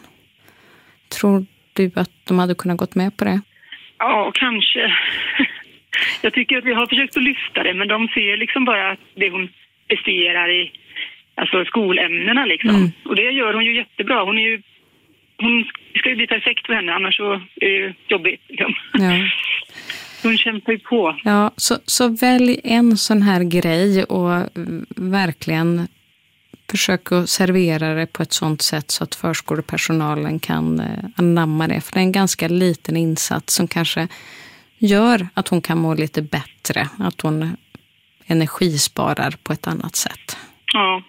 Tror du att de hade kunnat gått med på det? Ja, kanske. Jag tycker att vi har försökt att lyfta det, men de ser liksom bara att det hon presterar i alltså skolämnena liksom. Mm. Och det gör hon ju jättebra. Hon är ju hon ska ju bli perfekt för henne, annars så är det ju jobbigt liksom. Ja. Hon kämpar ju på. Ja, så, så välj en sån här grej och verkligen försök att servera det på ett sånt sätt så att förskolepersonalen kan eh, anamma det. För det är en ganska liten insats som kanske gör att hon kan må lite bättre. Att hon energisparar på ett annat sätt. Ja.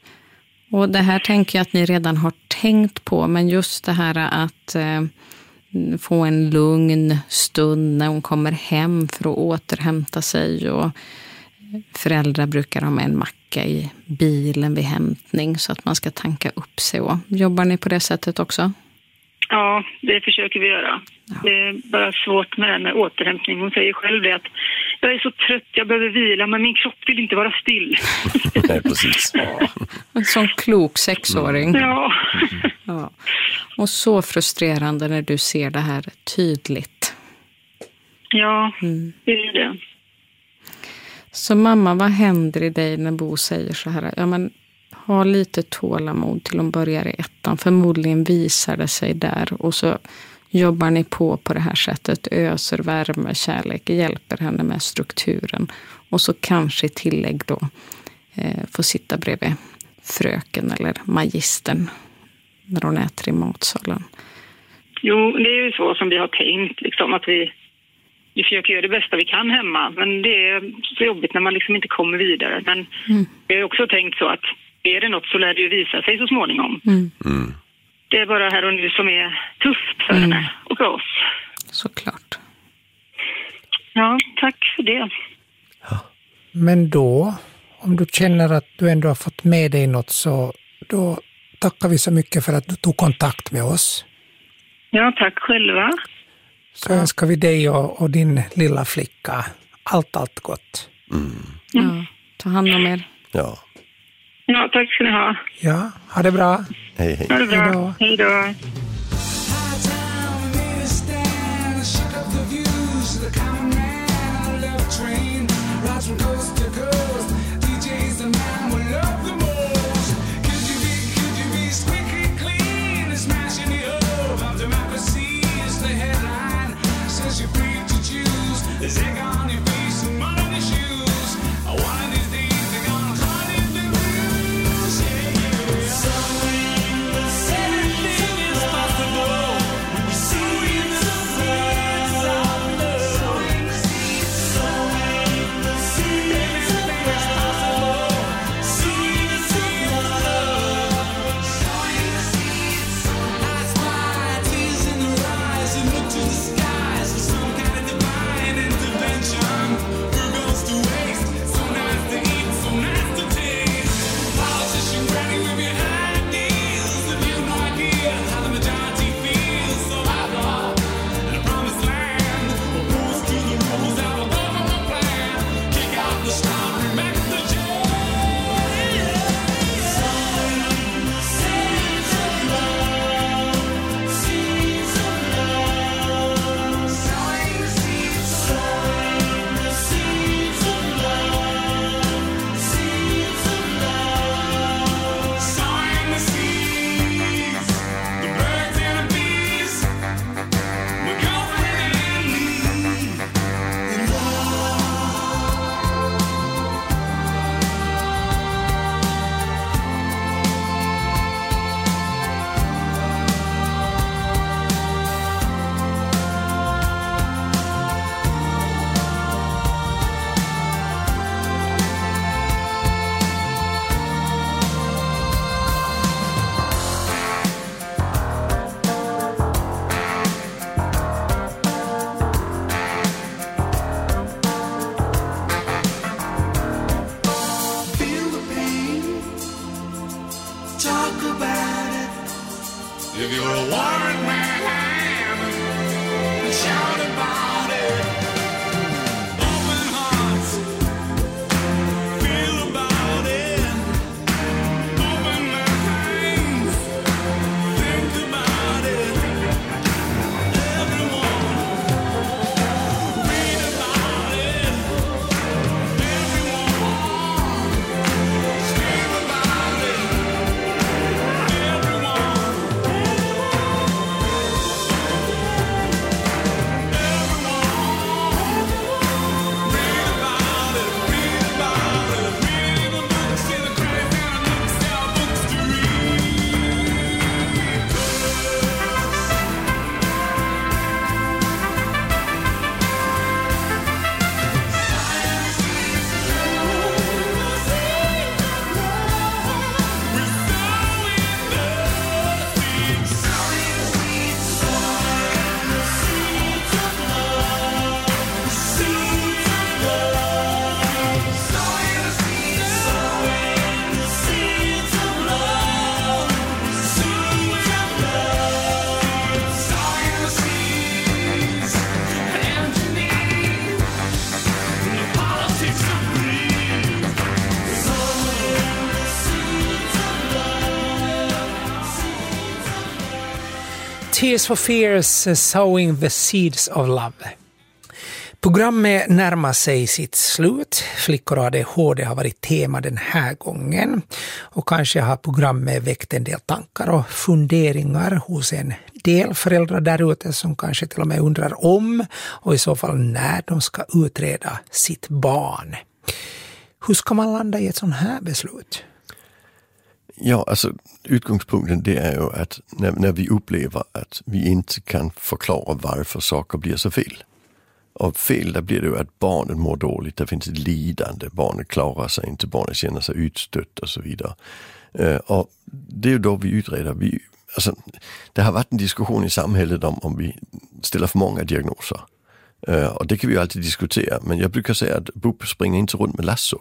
Och det här tänker jag att ni redan har tänkt på. Men just det här att eh, få en lugn stund när hon kommer hem för att återhämta sig. Och föräldrar brukar ha med en macka i bilen vid hämtning så att man ska tanka upp sig. Och jobbar ni på det sättet också? Ja, det försöker vi göra. Ja. Det är bara svårt med det med återhämtning. Hon säger själv det att jag är så trött, jag behöver vila, men min kropp vill inte vara still. Nej, precis. Ja. En sån klok sexåring. Ja. Ja. Och så frustrerande när du ser det här tydligt. Ja, mm. det är det. Så mamma, vad händer i dig när Bo säger så här? Ja, men ha lite tålamod till de börjar i ettan. Förmodligen visar det sig där. Och så jobbar ni på på det här sättet. Öser värme, kärlek, hjälper henne med strukturen. Och så kanske i tillägg då eh, få sitta bredvid fröken eller magistern när hon äter i matsalen. Jo, det är ju så som vi har tänkt. Liksom, att vi, vi försöker göra det bästa vi kan hemma. Men det är så jobbigt när man liksom inte kommer vidare. Men mm. vi har också tänkt så att är det något så lär det ju visa sig så småningom. Mm. Mm. Det är bara här och nu som är tufft för mm. henne och för oss. Såklart. Ja, tack för det. Ja. Men då, om du känner att du ändå har fått med dig något så då tackar vi så mycket för att du tog kontakt med oss. Ja, tack själva. Så önskar vi dig och, och din lilla flicka allt, allt gott. Mm. Ja, ta hand om er. Ja. Ja, tack ska ni ha. Ja, ha det bra. Hej, hej. Ha det bra. Hej då. If you're a warrant man, shout about it. Open hearts, feel about it. Open minds, think about it. Everyone, read about it. Everyone, scream about it. Tears for Fears, Sowing the Seeds of Love. Programmet närmar sig sitt slut. Flickor och A D H D har varit tema den här gången. Och kanske har programmet väckt en del tankar och funderingar hos en del föräldrar där ute som kanske till och med undrar om och i så fall när de ska utreda sitt barn. Hur ska man landa i ett sånt här beslut? Ja, alltså utgångspunkten det är ju att när, när vi upplever att vi inte kan förklara varför saker blir så fel. Och fel, där blir det ju att barnet mår dåligt, det finns ett lidande, barnet klarar sig inte, barnet känner sig utstött och så vidare. Uh, och det är ju då vi utreder. Vi, alltså, det har varit en diskussion i samhället om om vi ställer för många diagnoser. Uh, och det kan vi ju alltid diskutera, men jag brukar säga att B U P springer inte runt med lasso.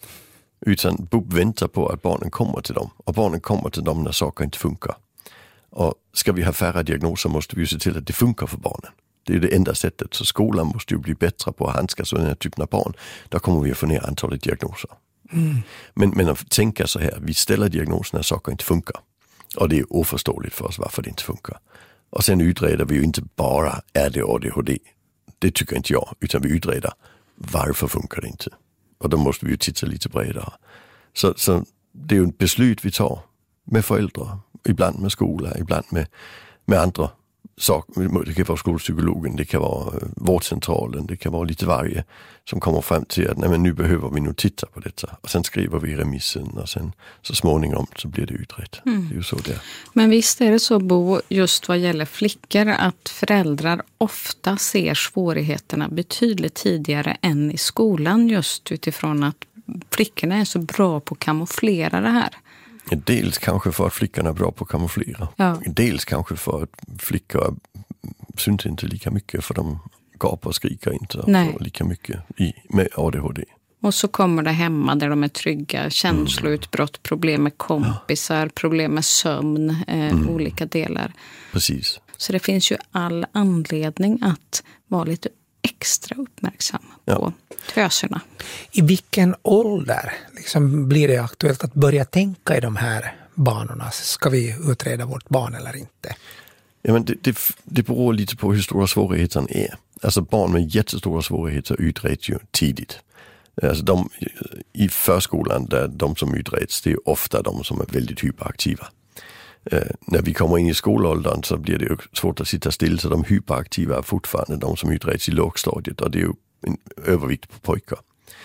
Utan B U P väntar på att barnen kommer till dem. Och barnen kommer till dem när saker inte funkar. Och ska vi ha färre diagnoser måste vi ju se till att det funkar för barnen. Det är det enda sättet. Så skolan måste ju bli bättre på att handskas med den här typen av barn. Då kommer vi att få ner antalet diagnoser. Mm. Men, men att tänka så här, vi ställer diagnoser när saker inte funkar. Och det är oförståeligt för oss varför det inte funkar. Och sen utreder vi ju inte bara är det A D H D. Det tycker inte jag. Utan vi utreder varför funkar det inte. Och då måste vi ju titta lite bredare. Så, så det är ju ett beslut vi tar med föräldrar. Ibland med skola, ibland med, med andra saker. Det kan vara skolpsykologen, det kan vara vårdcentralen, det kan vara lite varje som kommer fram till att nej, men nu behöver vi nog titta på detta. Och sen skriver vi remissen och sen så småningom så blir det utrett. Mm. Det är ju så det är. Men visst är det så, Bo, just vad gäller flickor, att föräldrar ofta ser svårigheterna betydligt tidigare än i skolan, just utifrån att flickorna är så bra på att kamouflera det här. Dels kanske för att flickorna är bra på att kamouflera. Ja. Dels kanske för att flickor syns inte lika mycket, för de gapar och skriker inte lika mycket i, med A D H D. Och så kommer det hemma där de är trygga, känsloutbrott, problem med kompisar, ja. problem med sömn, eh, mm. olika delar. Precis. Så det finns ju all anledning att vara lite extra uppmärksam på ja. töserna. I vilken ålder liksom blir det aktuellt att börja tänka i de här banorna? Ska vi utreda vårt barn eller inte? Ja, men det, det, det beror lite på hur stora svårigheten är. Alltså barn med jättestora svårigheter utreds ju tidigt. Alltså de, i förskolan, där de som utreds, det är ofta de som är väldigt hyperaktiva. Eh, när vi kommer in i skolåldern så blir det ju svårt att sitta still, så de hyperaktiva är fortfarande de som utreds i lågstadiet, och det är ju en övervikt på pojkar.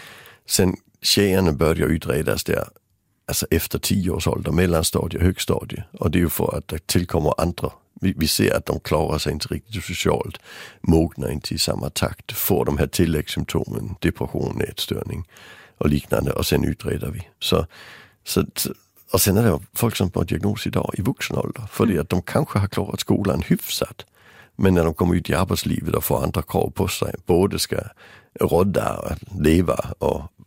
Sen tjejerna börjar utredas där alltså efter tio års ålder, mellanstadie och högstadie, och det är ju för att det tillkommer andra. Vi, vi ser att de klarar sig inte riktigt socialt, mognar inte i samma takt, får de här tilläggssymptomen, depression, ätstörning och liknande, och sen utreder vi. Så, så och sen är det folk som har diagnos idag i vuxen ålder, för det att de kanske har klarat skolan hyfsat, men när de kommer ut i arbetslivet och får andra krav på sig, både ska råda, leva och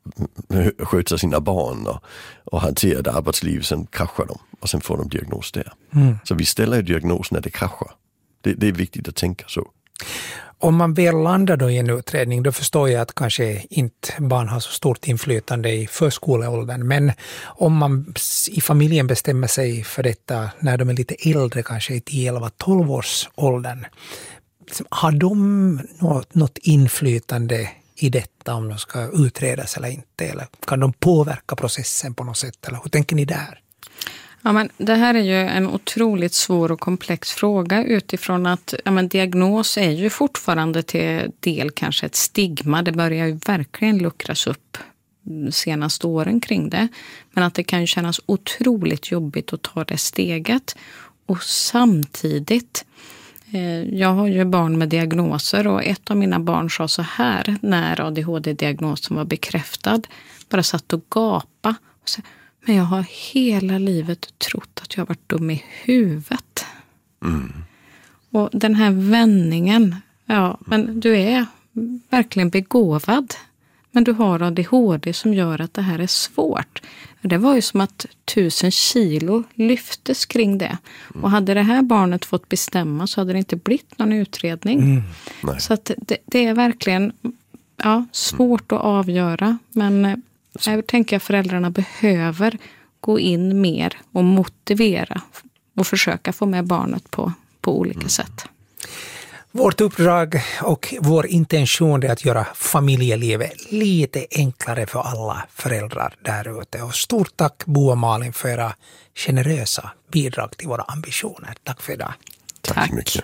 sköta sina barn och, och hantera ett arbetsliv, sen kraschar de och sen får de diagnos där. Mm. Så vi ställer diagnos när det kraschar. Det, det är viktigt att tänka så. Om man väl landar då i en utredning, då förstår jag att kanske inte barn har så stort inflytande i förskoleåldern. Men om man i familjen bestämmer sig för detta när de är lite äldre, kanske i tio, elva, tolv års åldern, har de något, något inflytande i detta om de ska utredas eller inte? Eller kan de påverka processen på något sätt? Eller hur tänker ni där? Ja, men det här är ju en otroligt svår och komplex fråga utifrån att ja, men diagnos är ju fortfarande till del kanske ett stigma. Det börjar ju verkligen luckras upp de senaste åren kring det. Men att det kan ju kännas otroligt jobbigt att ta det steget. Och samtidigt, eh, jag har ju barn med diagnoser och ett av mina barn sa så här när A D H D-diagnosen var bekräftad. Bara satt och gapa och sa, men jag har hela livet trott att jag har varit dum i huvudet. Mm. Och den här vändningen, ja, men du är verkligen begåvad. Men du har A D H D som gör att det här är svårt. Det var ju som att tusen kilo lyftes kring det. Och hade det här barnet fått bestämma så hade det inte blivit någon utredning. Mm. Så att det, det är verkligen ja, svårt att avgöra. Men jag tänker att föräldrarna behöver gå in mer och motivera och försöka få med barnet på, på olika mm. sätt. Vårt uppdrag och vår intention är att göra familjelivet lite enklare för alla föräldrar där ute. Och stort tack Bo och Malin för era generösa bidrag till våra ambitioner. Tack för det. Tack, tack så mycket.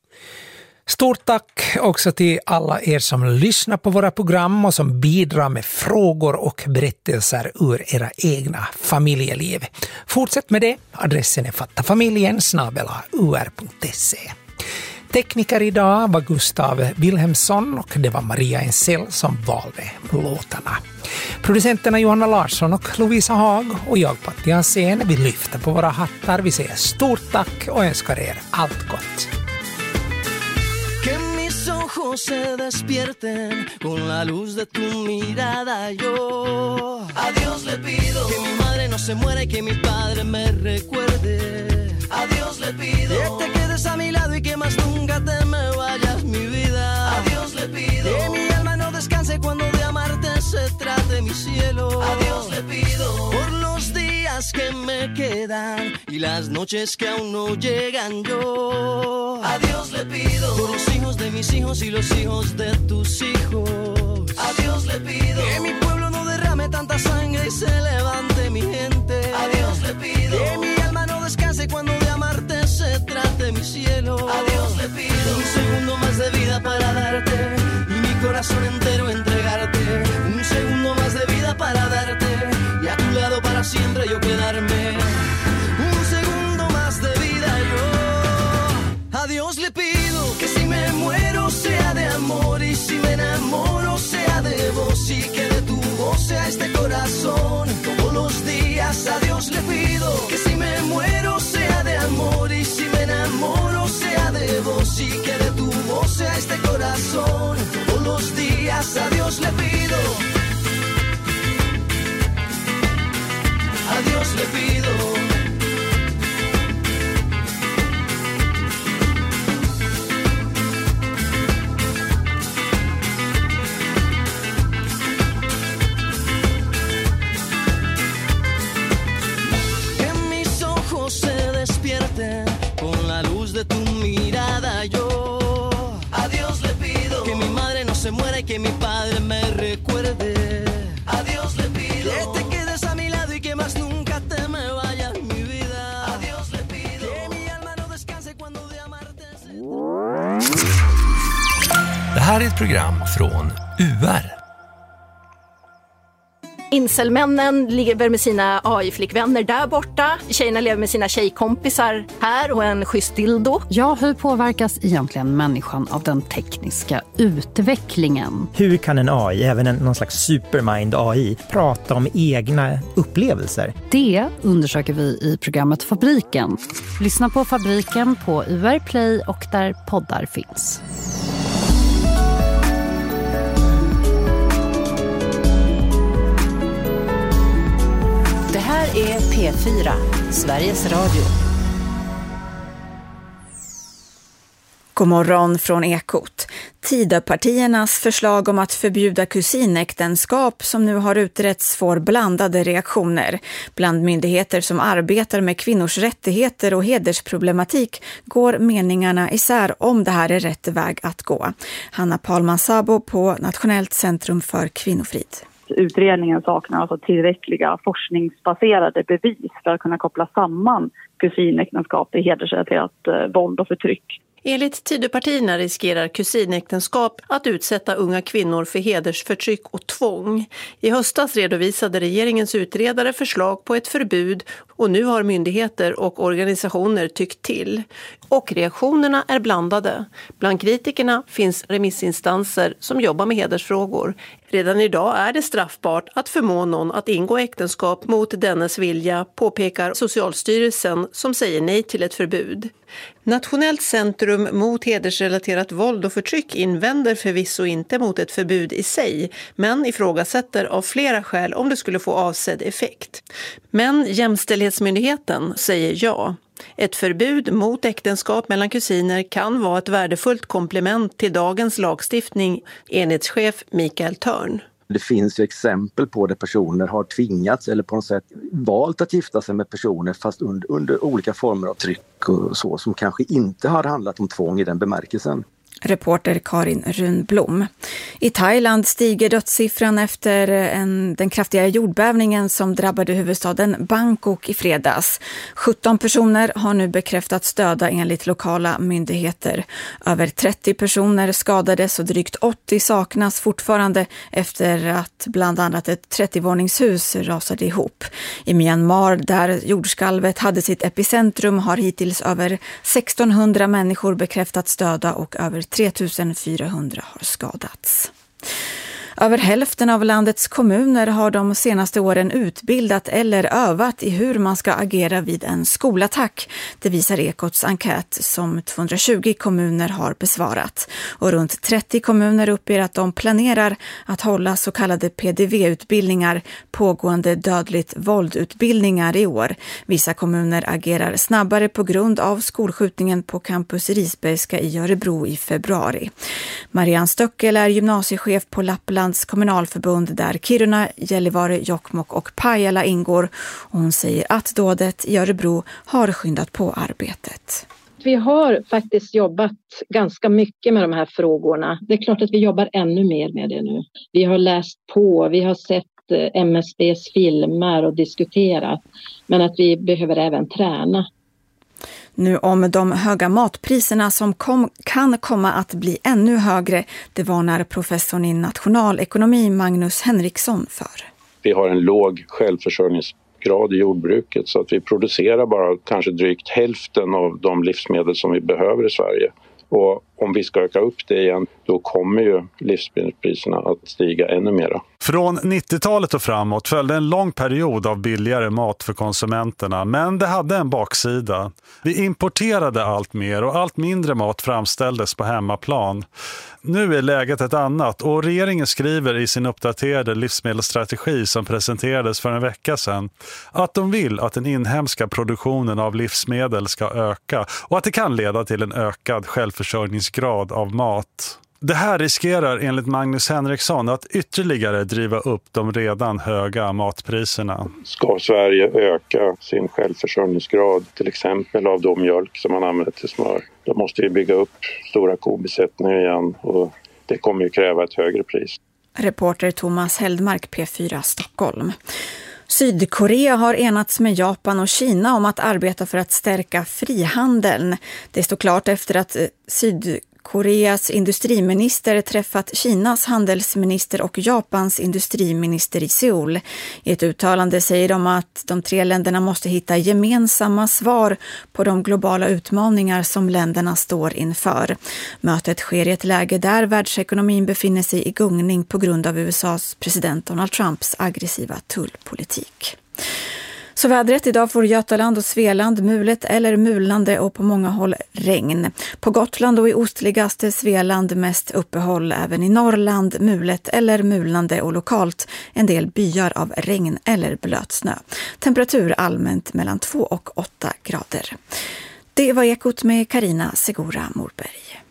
Stort tack också till alla er som lyssnar på våra program och som bidrar med frågor och berättelser ur era egna familjeliv. Fortsätt med det. Adressen är fattafamiljen snabel-a u r punkt se. Tekniker idag var Gustav Wilhelmsson och det var Maria Ensell som valde låtarna. Producenterna Johanna Larsson och Lovisa Haag och jag Patti Hansén. Vi lyfter på våra hattar. Vi säger stort tack och önskar er allt gott. Que mis ojos se despierten con la luz de tu mirada yo a Dios le pido que mi madre no se muera y que mi padre me recuerde a Dios le pido que te quedes a mi lado y que más nunca te me vayas mi vida a Dios le pido que mi alma no descanse cuando de amarte se trate mi cielo a Dios le pido por los días que me quedan y las noches que aún no llegan yo a Dios le pido por los hijos de mis hijos y los hijos de tus hijos a Dios le pido que mi pueblo no derrame tanta sangre y se levante mi gente a Dios le pido que mi alma no descanse cuando de amarte se trate mi cielo a Dios le pido un segundo más de vida para darte y mi corazón entero entregarte un segundo más de vida para darte y a tu lado para siempre yo quedarme un segundo más de vida yo a Dios le pido que si me muero sea de amor y si me enamoro sea de vos y que de tu voz sea este corazón todos los días a Dios le pido que si me muero sea de amor y si me enamoro sea de vos y que de tu voz sea este corazón todos los días a Dios le pido a Dios le pido con la luz de tu mirada yo a Dios le pido que mi madre no se muera y que mi padre me recuerde a Dios le pido que te quedes a mi lado y que más nunca te me vayas mi vida a Dios le pido que mi alma no descanse cuando de amarte se... Det här är ett program från U R. Incelmännen lever med sina A I-flickvänner där borta. Tjejerna lever med sina tjejkompisar här och en schysst dildo. Ja, hur påverkas egentligen människan av den tekniska utvecklingen? Hur kan en A I, även en, någon slags supermind A I, prata om egna upplevelser? Det undersöker vi i programmet Fabriken. Lyssna på Fabriken på U R Play och där poddar finns. är P fyra, Sveriges Radio. God morgon från Ekot. Tidöpartiernas förslag om att förbjuda kusinäktenskap som nu har utretts får blandade reaktioner. Bland myndigheter som arbetar med kvinnors rättigheter och hedersproblematik går meningarna isär om det här är rätt väg att gå. Hanna Palman-Sabo på Nationellt centrum för kvinnofrid. Utredningen saknar alltså tillräckliga forskningsbaserade bevis för att kunna koppla samman kusinäktenskap till hedersrelaterat eh, våld och förtryck. Enligt Tidöpartierna riskerar kusinäktenskap att utsätta unga kvinnor för hedersförtryck och tvång. I höstas redovisade regeringens utredare förslag på ett förbud och nu har myndigheter och organisationer tyckt till. Och reaktionerna är blandade. Bland kritikerna finns remissinstanser som jobbar med hedersfrågor. Redan idag är det straffbart att förmå någon att ingå äktenskap mot dennes vilja, påpekar Socialstyrelsen som säger nej till ett förbud. Nationellt centrum mot hedersrelaterat våld och förtryck invänder förvisso inte mot ett förbud i sig, men ifrågasätter av flera skäl om det skulle få avsedd effekt. Men Jämställdhetsmyndigheten säger ja. Ett förbud mot äktenskap mellan kusiner kan vara ett värdefullt komplement till dagens lagstiftning, enhetschef Mikael Törn. Det finns ju exempel på där personer har tvingats eller på något sätt valt att gifta sig med personer fast under, under olika former av tryck och så som kanske inte har handlat om tvång i den bemärkelsen. Reporter Karin Rundblom. I Thailand stiger dödssiffran efter en, den kraftiga jordbävningen som drabbade huvudstaden Bangkok i fredags. sjutton personer har nu bekräftats döda enligt lokala myndigheter. Över trettio personer skadades och drygt åttio saknas fortfarande efter att bland annat ett trettio-våningshus rasade ihop. I Myanmar, där jordskalvet hade sitt epicentrum, har hittills över sextonhundra människor bekräftats döda och över tre tusen fyrahundra har skadats. Över hälften av landets kommuner har de senaste åren utbildat eller övat i hur man ska agera vid en skolattack. Det visar Ekots enkät som tvåhundratjugo kommuner har besvarat. Och runt trettio kommuner uppger att de planerar att hålla så kallade P D V-utbildningar, pågående dödligt våldutbildningar i år. Vissa kommuner agerar snabbare på grund av skolskjutningen på campus Risbergska i Örebro i februari. Marianne Stöckel är gymnasiechef på Lappland kommunalförbund där Kiruna, Gällivare, Jokkmokk och Pajala ingår. Och hon säger att dådet i Örebro har skyndat på arbetet. Vi har faktiskt jobbat ganska mycket med de här frågorna. Det är klart att vi jobbar ännu mer med det nu. Vi har läst på, vi har sett M S B:s filmer och diskuterat. Men att vi behöver även träna. Nu om de höga matpriserna som kom, kan komma att bli ännu högre, det varnar professorn i nationalekonomi Magnus Henriksson för. Vi har en låg självförsörjningsgrad i jordbruket så att vi producerar bara kanske drygt hälften av de livsmedel som vi behöver i Sverige. Och om vi ska öka upp det igen, då kommer ju livsmedelspriserna att stiga ännu mera. Från nittiotalet och framåt följde en lång period av billigare mat för konsumenterna, men det hade en baksida. Vi importerade allt mer och allt mindre mat framställdes på hemmaplan. Nu är läget ett annat och regeringen skriver i sin uppdaterade livsmedelsstrategi som presenterades för en vecka sedan att de vill att den inhemska produktionen av livsmedel ska öka och att det kan leda till en ökad självförsörjningsgrad av mat. Det här riskerar enligt Magnus Henriksson att ytterligare driva upp de redan höga matpriserna. Ska Sverige öka sin självförsörjningsgrad, till exempel av de mjölk som man använder till smör, då måste vi bygga upp stora kobesättningar igen och det kommer ju kräva ett högre pris. Reporter Thomas Heldmark, P fyra Stockholm. Sydkorea har enats med Japan och Kina om att arbeta för att stärka frihandeln. Det står klart efter att Sydkoreas industriminister träffat Kinas handelsminister och Japans industriminister i Seoul. I ett uttalande säger de att de tre länderna måste hitta gemensamma svar på de globala utmaningar som länderna står inför. Mötet sker i ett läge där världsekonomin befinner sig i gungning på grund av U S A:s president Donald Trumps aggressiva tullpolitik. Så vädret idag får Götaland och Svealand mulet eller mulnande och på många håll regn. På Gotland och i ostligaste Svealand mest uppehåll, även i Norrland mulet eller mulnande och lokalt en del byar av regn eller blötsnö. Temperatur allmänt mellan två och åtta grader. Det var Ekot med Carina Segura Morberg.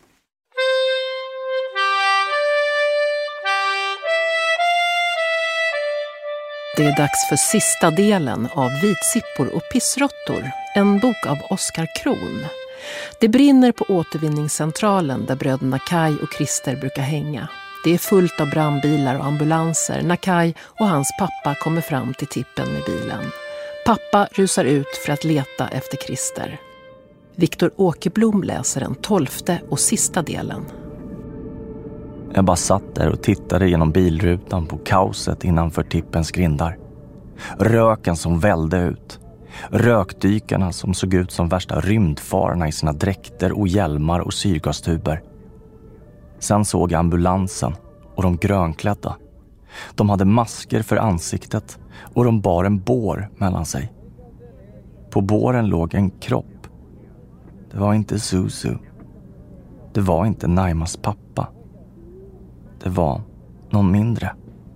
Det är dags för sista delen av Vitsippor och pissråttor, en bok av Oskar Kron. Det brinner på återvinningscentralen där bröderna Kai och Christer brukar hänga. Det är fullt av brandbilar och ambulanser när Kai och hans pappa kommer fram till tippen med bilen. Pappa rusar ut för att leta efter Christer. Viktor Åkerblom läser den tolfte och sista delen. Jag bara satt där och tittade genom bilrutan på kaoset innanför tippens grindar. Röken som vällde ut. Rökdykarna som såg ut som värsta rymdfararna i sina dräkter och hjälmar och syrgastuber. Sen såg jag ambulansen och de grönklädda. De hade masker för ansiktet och de bar en bår mellan sig. På båren låg en kropp. Det var inte Susu. Det var inte Naimas pappa. Det var någon mindre.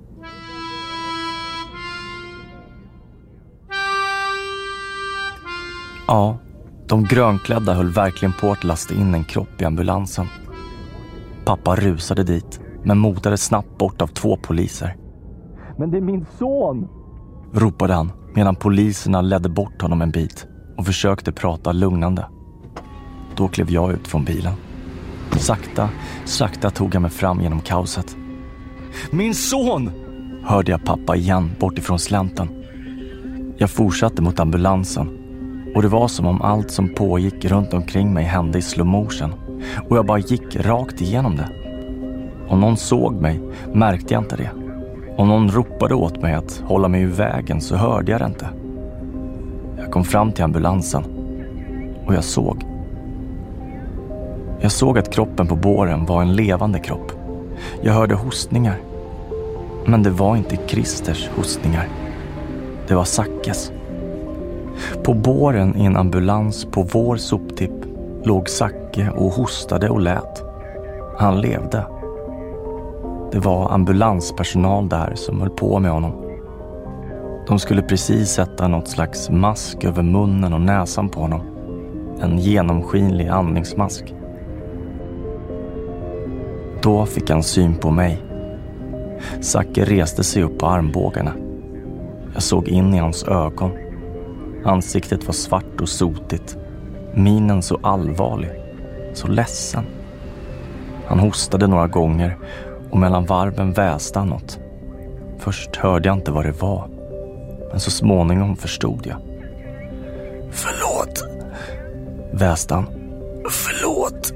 Ja, de grönklädda höll verkligen på att lasta in en kropp i ambulansen. Pappa rusade dit, men motade snabbt bort av två poliser. Men det är min son! Ropade han medan poliserna ledde bort honom en bit och försökte prata lugnande. Då klev jag ut från bilen. Sakta, sakta tog jag mig fram genom kaoset. Min son! Hörde jag pappa igen bortifrån slänten. Jag fortsatte mot ambulansen. Och det var som om allt som pågick runt omkring mig hände i slow motion. Och jag bara gick rakt igenom det. Om någon såg mig märkte jag inte det. Om någon ropade åt mig att hålla mig ur vägen så hörde jag det inte. Jag kom fram till ambulansen. Och jag såg. Jag såg att kroppen på båren var en levande kropp. Jag hörde hostningar. Men det var inte Christers hostningar. Det var Sackes. På båren i en ambulans på vår soptipp låg Sacke och hostade och lät. Han levde. Det var ambulanspersonal där som höll på med honom. De skulle precis sätta något slags mask över munnen och näsan på honom. En genomskinlig andningsmask. Då fick han syn på mig. Sacke reste sig upp på armbågarna. Jag såg in i hans ögon. Ansiktet var svart och sotigt. Minen så allvarlig. Så ledsen. Han hostade några gånger och mellan varven väste han något. Först hörde jag inte vad det var. Men så småningom förstod jag. Förlåt. Väste han. Förlåt.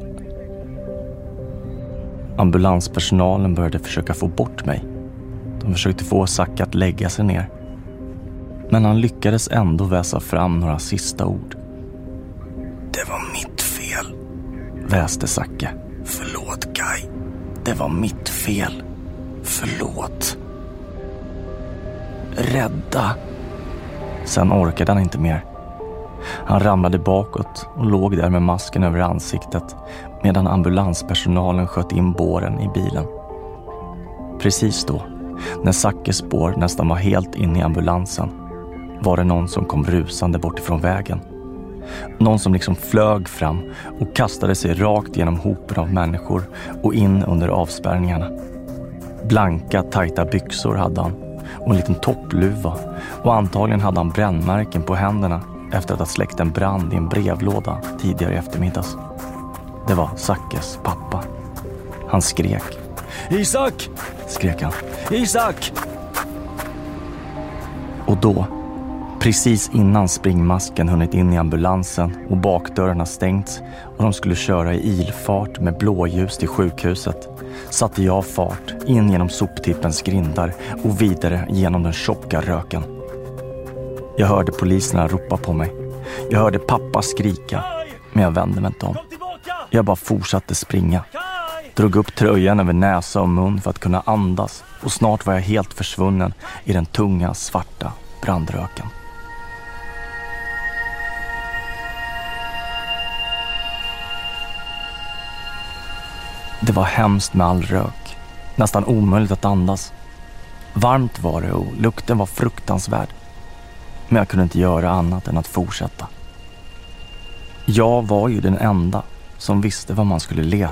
Ambulanspersonalen började försöka få bort mig. De försökte få Sacke att lägga sig ner. Men han lyckades ändå väsa fram några sista ord. Det var mitt fel, väste Sacke. Förlåt, Kai. Det var mitt fel. Förlåt. Rädda. Sen orkade han inte mer. Han ramlade bakåt och låg där med masken över ansiktet medan ambulanspersonalen sköt in båren i bilen. Precis då, när Sackes spår nästan var helt inne i ambulansen, var det någon som kom rusande bort ifrån vägen. Någon som liksom flög fram och kastade sig rakt genom hopen av människor och in under avspärrningarna. Blanka, tajta byxor hade han och en liten toppluva och antagligen hade han brännmärken på händerna efter att ha släckt en brand i en brevlåda tidigare i eftermiddags. Det var Sackes pappa. Han skrek. Isak! Skrek han. Isak! Och då, precis innan springmasken hunnit in i ambulansen och bakdörrarna stängts och de skulle köra i ilfart med blåljus till sjukhuset, satte jag fart in genom soptippens grindar och vidare genom den tjocka röken. Jag hörde poliserna ropa på mig. Jag hörde pappa skrika, men jag vände mig inte om. Jag bara fortsatte springa. Drog upp tröjan över näsa och mun för att kunna andas och snart var jag helt försvunnen i den tunga, svarta brandröken. Det var hemskt med all rök. Nästan omöjligt att andas. Varmt var det och lukten var fruktansvärd. Men jag kunde inte göra annat än att fortsätta. Jag var ju den enda som visste vad man skulle leta